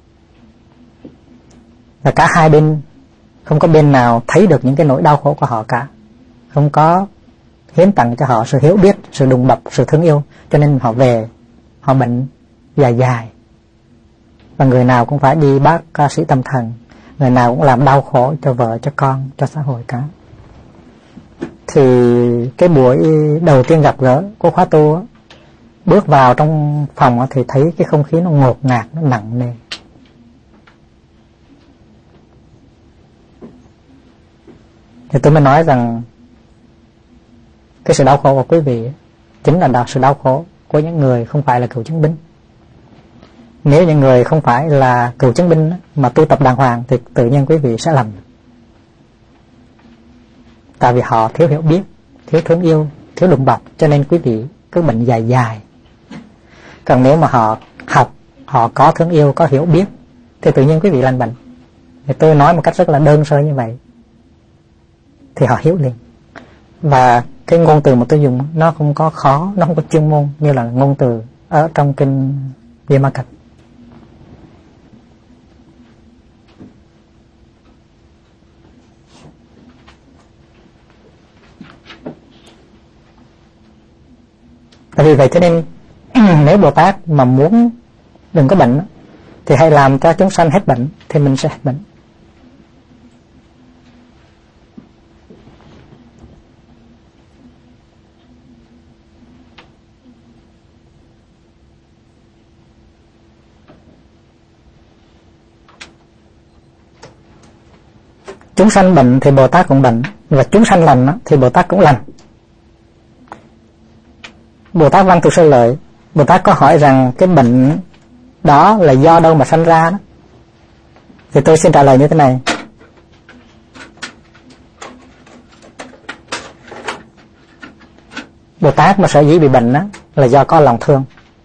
Và cả hai bên không có bên nào thấy được những cái nỗi đau khổ của họ cả. Không có hiến tặng cho họ sự hiểu biết, sự đùm bọc, sự thương yêu. Cho nên họ về, họ bệnh dài dài. Và người nào cũng phải đi bác ca sĩ tâm thần, người nào cũng làm đau khổ cho vợ, cho con, cho xã hội cả. Thì cái buổi đầu tiên gặp gỡ của khóa tu bước vào trong phòng thì thấy cái không khí nó ngột ngạt, nó nặng nề. Thì tôi mới nói rằng cái sự đau khổ của quý vị chính là sự đau khổ của những người không phải là cựu chiến binh. Nếu những người không phải là cựu chiến binh mà tu tập đàng hoàng thì tự nhiên quý vị sẽ lầm. Tại vì họ thiếu hiểu biết, thiếu thương yêu, thiếu đùm bọc, cho nên quý vị cứ bệnh dài dài. Còn nếu mà họ học, họ có thương yêu, có hiểu biết thì tự nhiên quý vị lành bệnh. Thì tôi nói một cách rất là đơn sơ như vậy thì họ hiểu liền. Và cái ngôn từ mà tôi dùng nó không có khó, nó không có chuyên môn như là ngôn từ ở trong kinh Vimma Cật. Tại vì vậy cho nên nếu Bồ Tát mà muốn đừng có bệnh thì hãy làm cho chúng sanh hết bệnh thì mình sẽ hết bệnh. Chúng sanh bệnh thì Bồ Tát cũng bệnh, và chúng sanh lành thì Bồ Tát cũng lành. Bồ Tát Văn Thù Sư Lợi, Bồ Tát có hỏi rằng cái bệnh đó là do đâu mà sanh ra đó. Thì tôi xin trả lời như thế này. Bồ Tát mà sở dĩ bị bệnh đó là do có lòng thương.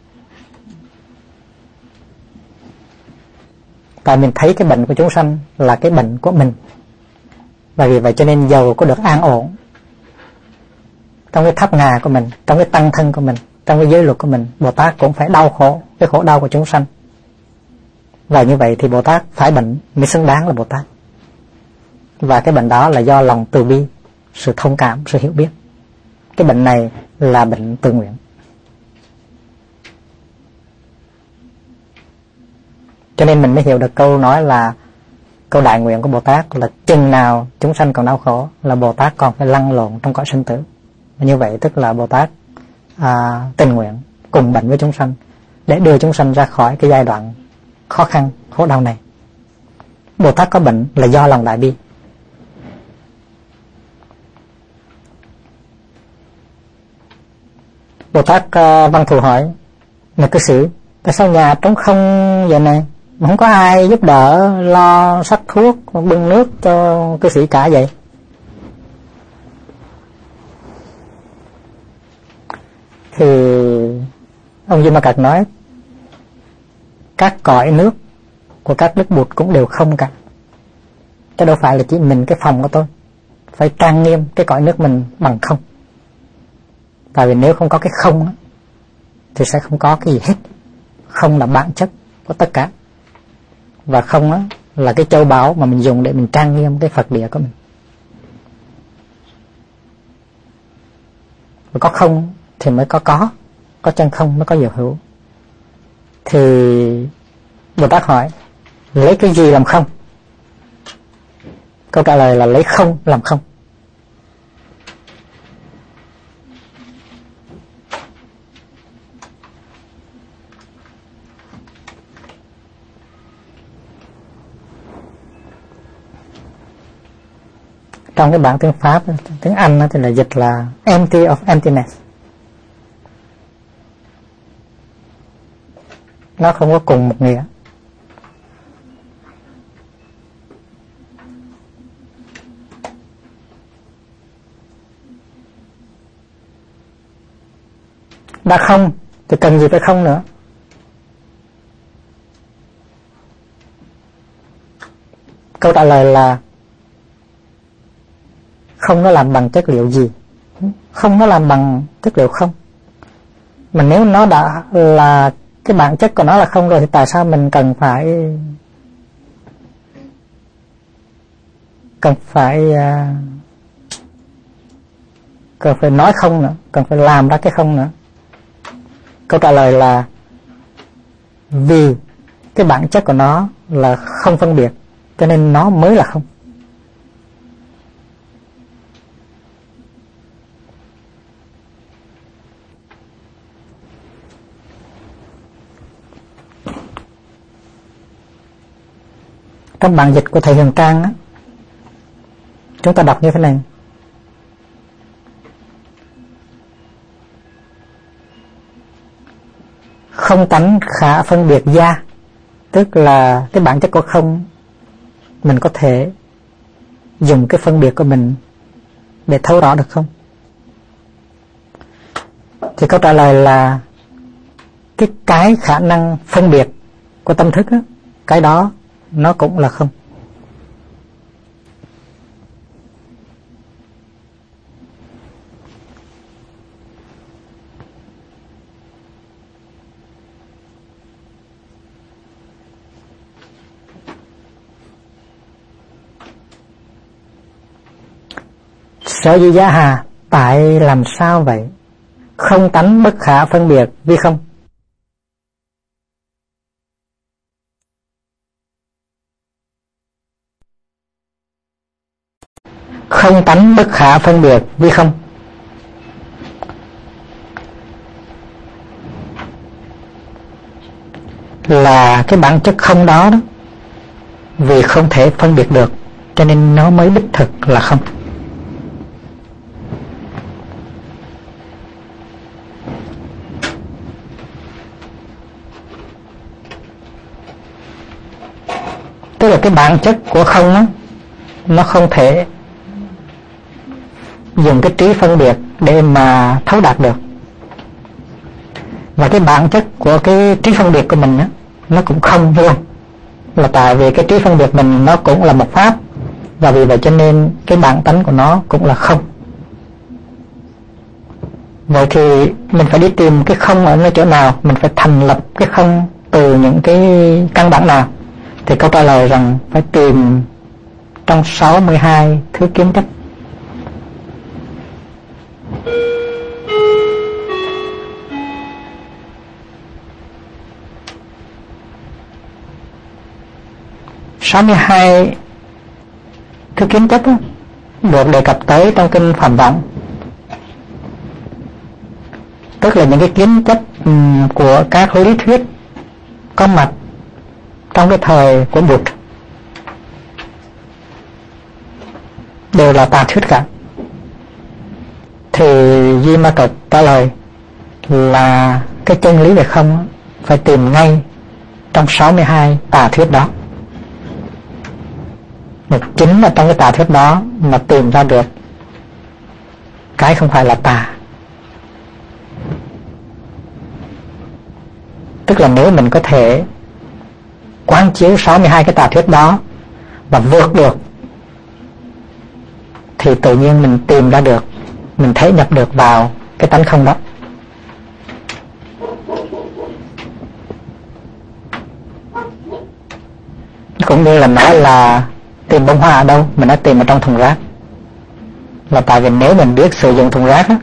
Tại mình thấy cái bệnh của chúng sanh là cái bệnh của mình. Và vì vậy cho nên giàu có được an ổn trong cái tháp ngà của mình, trong cái tăng thân của mình, trong cái giới luật của mình, Bồ Tát cũng phải đau khổ cái khổ đau của chúng sanh. Và như vậy thì Bồ Tát phải bệnh mới xứng đáng là Bồ Tát. Và cái bệnh đó là do lòng từ bi, sự thông cảm, sự hiểu biết. Cái bệnh này là bệnh tự nguyện. Cho nên mình mới hiểu được câu nói là câu đại nguyện của Bồ Tát là chừng nào chúng sanh còn đau khổ là Bồ Tát còn phải lăn lộn trong cõi sinh tử. Và như vậy tức là Bồ Tát à, tình nguyện cùng bệnh với chúng sanh để đưa chúng sanh ra khỏi cái giai đoạn khó khăn, khổ đau này. Bồ Tát có bệnh là do lòng đại bi. Bồ Tát uh, Văn Thù hỏi: này cư sĩ, tại sao nhà trống không vậy này, mà không có ai giúp đỡ lo sắc thuốc, bưng nước cho cư sĩ cả vậy? Thì ông Di Ma Cật nói các cõi nước của các đức Bụt cũng đều không cả, chứ đâu phải là chỉ mình cái phòng của tôi phải trang nghiêm cái cõi nước mình bằng không. Tại vì nếu không có cái không á, thì sẽ không có cái gì hết. Không là bản chất của tất cả, và không á, là cái châu báu mà mình dùng để mình trang nghiêm cái Phật địa của mình. Và có không thì mới có có, có chân không mới có diệu hữu. Thì Bồ Tát hỏi lấy cái gì làm không? Câu trả lời là lấy không làm không. Trong cái bản tiếng Pháp, tiếng Anh thì là dịch là empty of emptiness. Nó không có cùng một nghĩa. Đã không thì cần gì phải không nữa. Câu trả lời là không nó làm bằng chất liệu gì? Không nó làm bằng chất liệu không. Mà nếu nó đã là cái bản chất của nó là không rồi thì tại sao mình cần phải cần phải cần phải nói không nữa, cần phải làm ra cái không nữa? Câu trả lời là vì cái bản chất của nó là không phân biệt, cho nên nó mới là không. Trong bản dịch của thầy Huyền Trang á, chúng ta đọc như thế này: không tánh khả phân biệt gia, tức là cái bản chất của không, mình có thể dùng cái phân biệt của mình để thấu rõ được không? Thì câu trả lời là cái cái khả năng phân biệt của tâm thức á, cái đó nó cũng là không. Sở dĩ giá hà, tại làm sao vậy? Không tánh bất khả phân biệt vì không. Không tánh bất khả phân biệt vì không là cái bản chất không đó đó, vì không thể phân biệt được cho nên nó mới đích thực là không. Tức là cái bản chất của không đó, nó không thể dùng cái trí phân biệt để mà thấu đạt được. Và cái bản chất của cái trí phân biệt của mình đó, nó cũng không luôn. Là tại vì cái trí phân biệt mình nó cũng là một pháp, và vì vậy cho nên cái bản tánh của nó cũng là không. Vậy thì mình phải đi tìm cái không ở nơi chỗ nào, mình phải thành lập cái không từ những cái căn bản nào? Thì câu trả lời rằng phải tìm trong sáu mươi hai thứ kiến chấp. sáu mươi hai thứ kiến chấp đó, được đề cập tới trong kinh Phạm Vọng, tức là những cái kiến chấp um, của các lý thuyết có mặt trong cái thời của Bụt, đều là tà thuyết cả. Thì Di Ma Cật trả lời là cái chân lý về không phải tìm ngay trong sáu mươi hai tà thuyết đó. Và chính là trong cái tà thuyết đó mà tìm ra được cái không phải là tà. Tức là nếu mình có thể quán chiếu sáu mươi hai cái tà thuyết đó và vượt được, thì tự nhiên mình tìm ra được, mình thể nhập được vào cái tánh không đó. Cũng như là nói là tìm bông hoa ở đâu, mình đã tìm ở trong thùng rác. Là tại vì nếu mình biết sử dụng thùng rác á,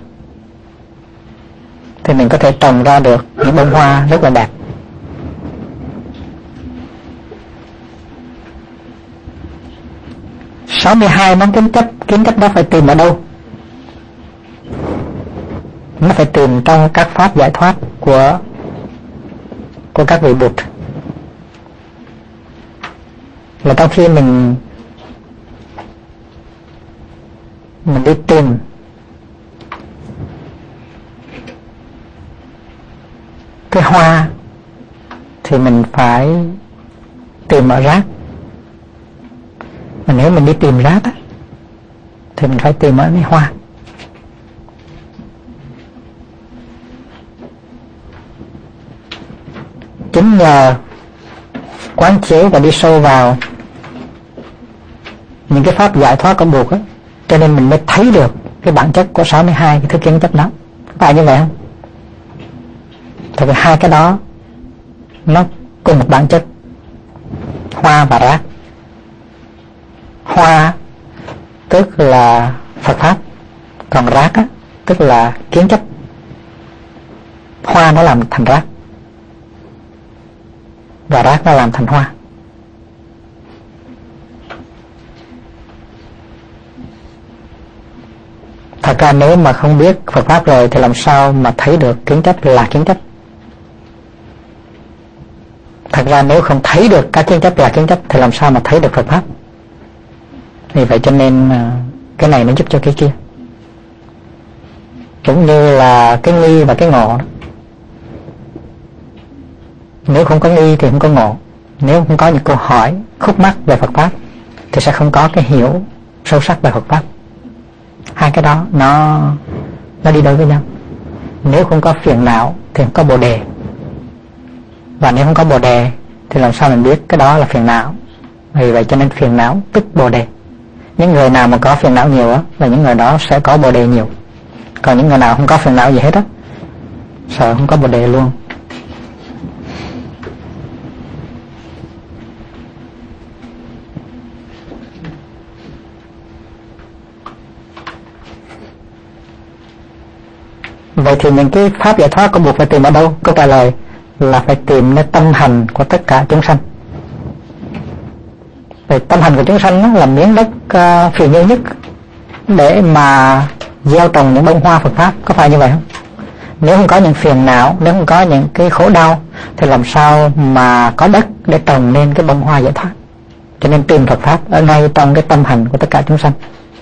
thì mình có thể trồng ra được những bông hoa rất là đẹp. sáu mươi hai món kiến chấp, kiến chấp đó phải tìm ở đâu? Nó phải tìm trong các pháp giải thoát của của các vị Bụt. Là trong khi mình mình đi tìm cái hoa thì mình phải tìm ở rác. Mà nếu mình đi tìm rác á, thì mình phải tìm ở cái hoa. Chính nhờ quán chiếu và đi sâu vào những cái pháp giải thoát của Bụt á, cho nên mình mới thấy được cái bản chất của sáu mươi hai cái thứ kiến chấp đó. Phải như vậy không? Tại vì hai cái đó nó cùng một bản chất, hoa và rác. Hoa tức là Phật pháp, còn rác á, tức là kiến chấp. Hoa nó làm thành rác và rác nó làm thành hoa. Thật ra nếu mà không biết Phật pháp rồi thì làm sao mà thấy được kiến chấp là kiến chấp. Thật ra nếu không thấy được các kiến chấp là kiến chấp thì làm sao mà thấy được Phật pháp. Vì vậy cho nên cái này nó giúp cho cái kia. Cũng như là cái nghi và cái ngộ. Nếu không có nghi thì không có ngộ. Nếu không có những câu hỏi khúc mắc về Phật pháp thì sẽ không có cái hiểu sâu sắc về Phật pháp. Hai cái đó nó nó đi đôi với nhau. Nếu không có phiền não thì không có bồ đề. Và nếu không có bồ đề thì làm sao mình biết cái đó là phiền não. Vì vậy cho nên phiền não tức bồ đề. Những người nào mà có phiền não nhiều á là những người đó sẽ có bồ đề nhiều. Còn những người nào không có phiền não gì hết á, sợ không có bồ đề luôn. Vậy thì những cái pháp giải thoát có buộc phải tìm ở đâu? Câu trả lời là phải tìm nơi tâm hành của tất cả chúng sanh. Vậy tâm hành của chúng sanh đó là miếng đất uh, phiền nhiêu nhất để mà gieo trồng những bông hoa Phật pháp, có phải như vậy không? Nếu không có những phiền não, nếu không có những cái khổ đau thì làm sao mà có đất để trồng nên cái bông hoa giải thoát. Cho nên tìm Phật pháp ở ngay trong cái tâm hành của tất cả chúng sanh.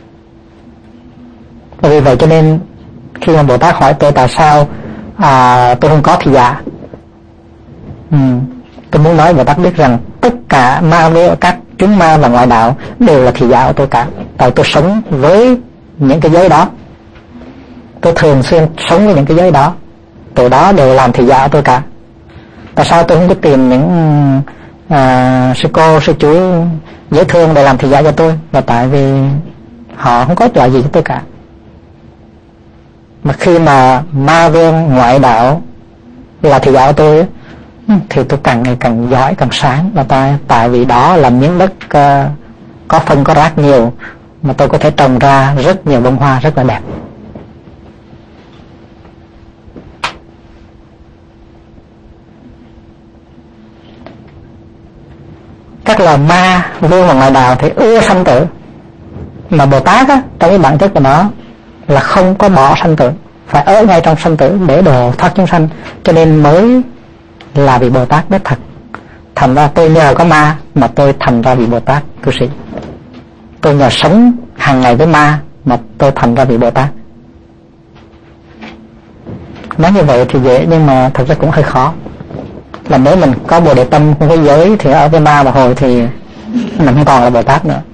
Vì vậy cho nên khi mà Bồ Tát hỏi tôi tại sao à, tôi không có thị dạ, ừ, tôi muốn nói Bồ Tát biết rằng tất cả ma với các chúng ma và ngoại đạo đều là thị dạ của tôi cả. Tại tôi sống với những cái giới đó, tôi thường xuyên sống với những cái giới đó, từ đó đều làm thị dạ của tôi cả. Tại sao tôi không có tìm những à, sư cô, sư chú dễ thương để làm thị dạ cho tôi? Là tại vì họ không có lợi gì cho tôi cả. Mà khi mà ma vương ngoại đạo là thị dạ của tôi thì tôi càng ngày càng giỏi, càng sáng. Là tại, tại vì đó là miếng đất uh, có phân có rác nhiều mà tôi có thể trồng ra rất nhiều bông hoa rất là đẹp. Các loài ma vương và ngoại đạo thì ưa sanh tử, mà Bồ Tát á, trong cái bản chất của nó là không có bỏ sanh tử, phải ở ngay trong sanh tử để độ thoát chúng sanh. Cho nên mới là vị Bồ Tát đích thực. Thành ra tôi nhờ có ma mà tôi thành ra vị Bồ Tát cư sĩ. Tôi nhờ sống hàng ngày với ma mà tôi thành ra vị Bồ Tát. Nói như vậy thì dễ, nhưng mà thật ra cũng hơi khó. Là nếu mình có Bồ Đề tâm không có giới thì ở với ma một hồi thì mình không còn là Bồ Tát nữa.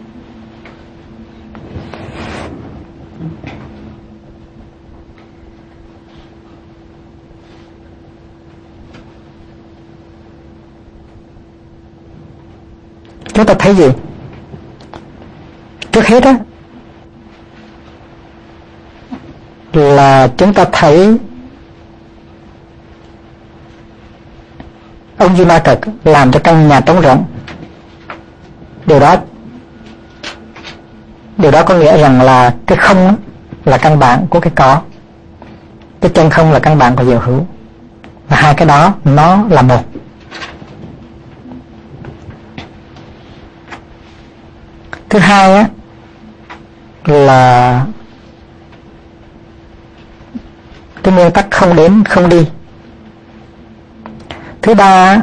Chúng ta thấy gì? Trước hết á là chúng ta thấy ông Di Ma Cật làm cho căn nhà trống rỗng. Điều đó Điều đó có nghĩa rằng là cái không là căn bản của cái có, cái chân không là căn bản của diệu hữu, và hai cái đó nó là một. Thứ hai á là cái nguyên tắc không đến không đi. Thứ ba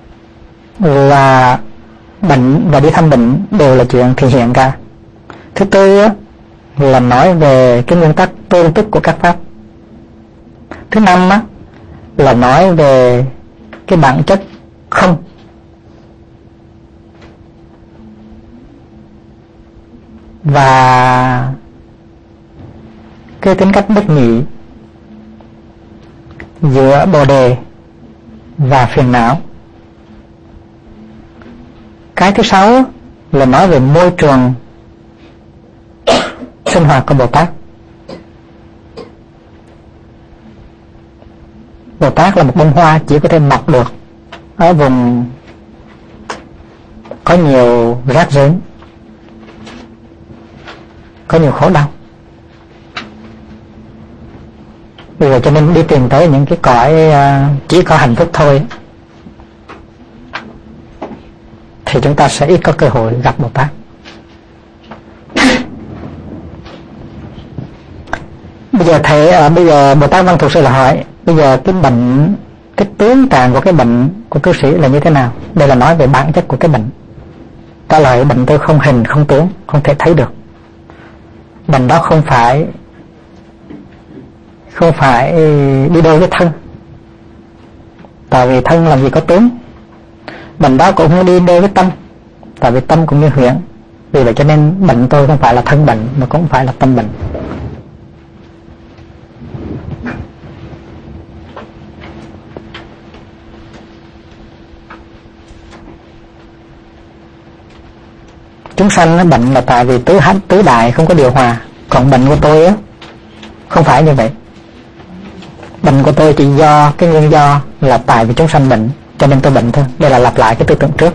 là bệnh và đi thăm bệnh đều là chuyện thể hiện cả. Thứ tư á là nói về cái nguyên tắc tương tức của các pháp. Thứ năm á là nói về cái bản chất không. Và cái tính cách bất nhị giữa bồ đề và phiền não. Cái thứ sáu là nói về môi trường sinh hoạt của Bồ Tát. Bồ Tát là một bông hoa chỉ có thể mọc được ở vùng có nhiều rác rến, có nhiều khổ đau. Vì vậy cho nên đi tìm tới những cái cõi chỉ có hạnh phúc thôi thì chúng ta sẽ ít có cơ hội gặp Bồ Tát. Bây giờ thầy, à, bây giờ Bồ Tát Văn Thù Sư là hỏi, bây giờ cái bệnh cái tướng trạng của cái bệnh của cư sĩ là như thế nào. Đây là nói về bản chất của cái bệnh. Trả lời bệnh tôi không hình không tướng, không thể thấy được. Bệnh đó không phải không phải đi đôi với thân, tại vì thân làm gì có tướng. Bệnh đó cũng không đi đôi với tâm, tại vì tâm cũng như huyễn. Vì vậy cho nên bệnh tôi không phải là thân bệnh, mà cũng không phải là tâm bệnh. Chúng sanh nó bệnh là tại vì tứ hạnh tứ đại không có điều hòa. Còn bệnh của tôi á không phải như vậy. Bệnh của tôi chỉ do cái nguyên do là tại vì chúng sanh bệnh, cho nên tôi bệnh thôi. Đây là lặp lại cái tư tưởng trước.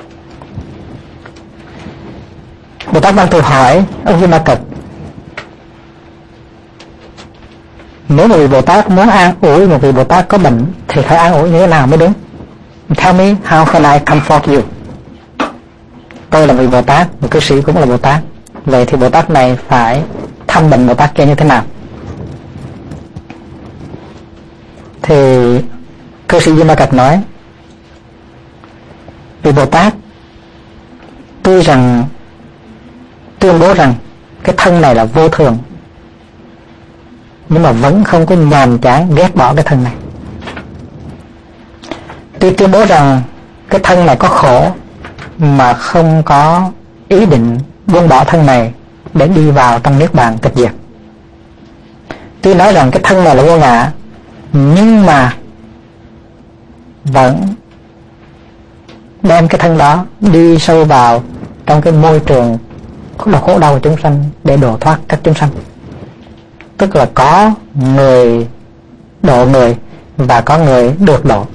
Bồ Tát Văn Thù hỏi ông Di Ma Cật, nếu một vị Bồ Tát muốn an ủi một vị Bồ Tát có bệnh thì phải an ủi như thế nào mới đúng? Tell me how can I comfort you? Tôi là vị Bồ Tát, một cư sĩ cũng là Bồ Tát. Vậy thì Bồ Tát này phải thăm bệnh Bồ Tát kia như thế nào? Thì cư sĩ Di Ma Cật nói, vị Bồ Tát tuy rằng tuyên bố rằng cái thân này là vô thường, nhưng mà vẫn không có nhàm chán ghét bỏ cái thân này. Tuy tuyên bố rằng cái thân này có khổ, mà không có ý định buông bỏ thân này để đi vào trong niết bàn tịch diệt. Tuy nói rằng cái thân này là vô ngã, nhưng mà vẫn đem cái thân đó đi sâu vào trong cái môi trường là khổ đau của chúng sanh để độ thoát các chúng sanh. Tức là có người độ người và có người được độ.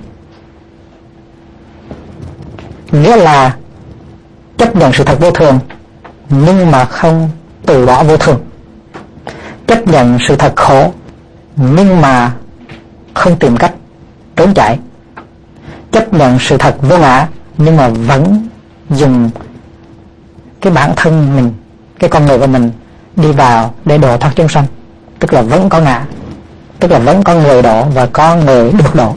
Nghĩa là chấp nhận sự thật vô thường nhưng mà không từ bỏ vô thường, chấp nhận sự thật khổ nhưng mà không tìm cách trốn chạy, chấp nhận sự thật vô ngã nhưng mà vẫn dùng cái bản thân mình, cái con người của mình đi vào để độ thoát chúng sanh. Tức là vẫn có ngã, tức là vẫn có người độ và có người được độ.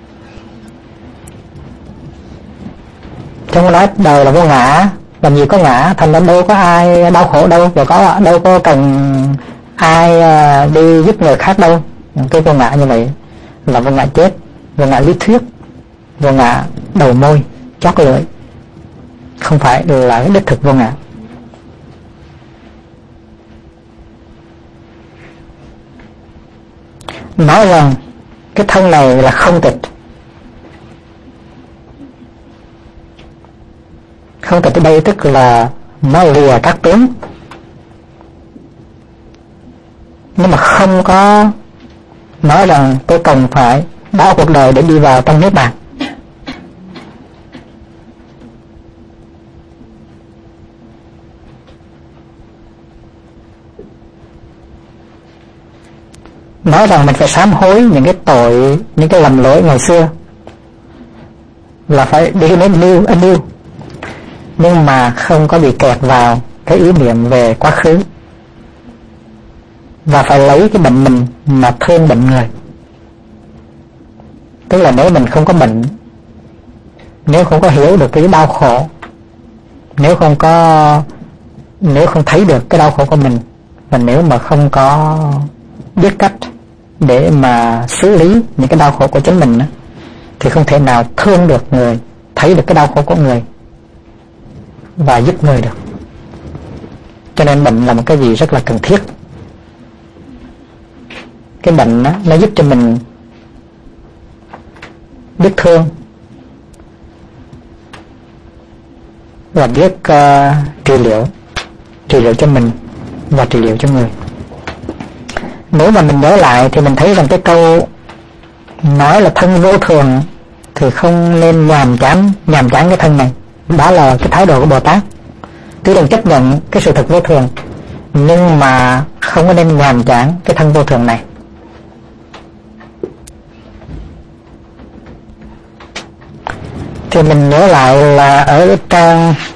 Không nói đời là vô ngã, làm gì có ngã, thành ra đâu có ai đau khổ đâu, và có đâu có cần ai đi giúp người khác đâu. Cái vô ngã như vậy là vô ngã chết, vô ngã lý thuyết, vô ngã đầu môi chót lưỡi, không phải là cái đích thực vô ngã. Nói rằng cái thân này là không tịch. Không tịch ở đây tức là nó lìa các tướng, nhưng mà không có nói rằng tôi cần phải bỏ cuộc đời để đi vào trong niết bàn. Nói rằng mình phải sám hối những cái tội, những cái lầm lỗi ngày xưa, là phải đi đến new anew, nhưng mà không có bị kẹt vào cái ý niệm về quá khứ, và phải lấy cái bệnh mình mà thương bệnh người. Tức là nếu mình không có bệnh, nếu không có hiểu được cái đau khổ, nếu không có nếu không thấy được cái đau khổ của mình, và nếu mà không có biết cách để mà xử lý những cái đau khổ của chính mình, thì không thể nào thương được người, thấy được cái đau khổ của người và giúp người được. Cho nên bệnh là một cái gì rất là cần thiết. Cái bệnh đó, nó giúp cho mình biết thương và biết uh, trị liệu trị liệu cho mình và trị liệu cho người. Nếu mà mình nhớ lại thì mình thấy rằng cái câu nói là thân vô thường thì không nên nhàm chán nhàm chán cái thân này. Đó là cái thái độ của Bồ Tát. Tuy rằng chấp nhận cái sự thật vô thường, nhưng mà không có nên nhàm chán cái thân vô thường này. Thì mình nhớ lại là ở trang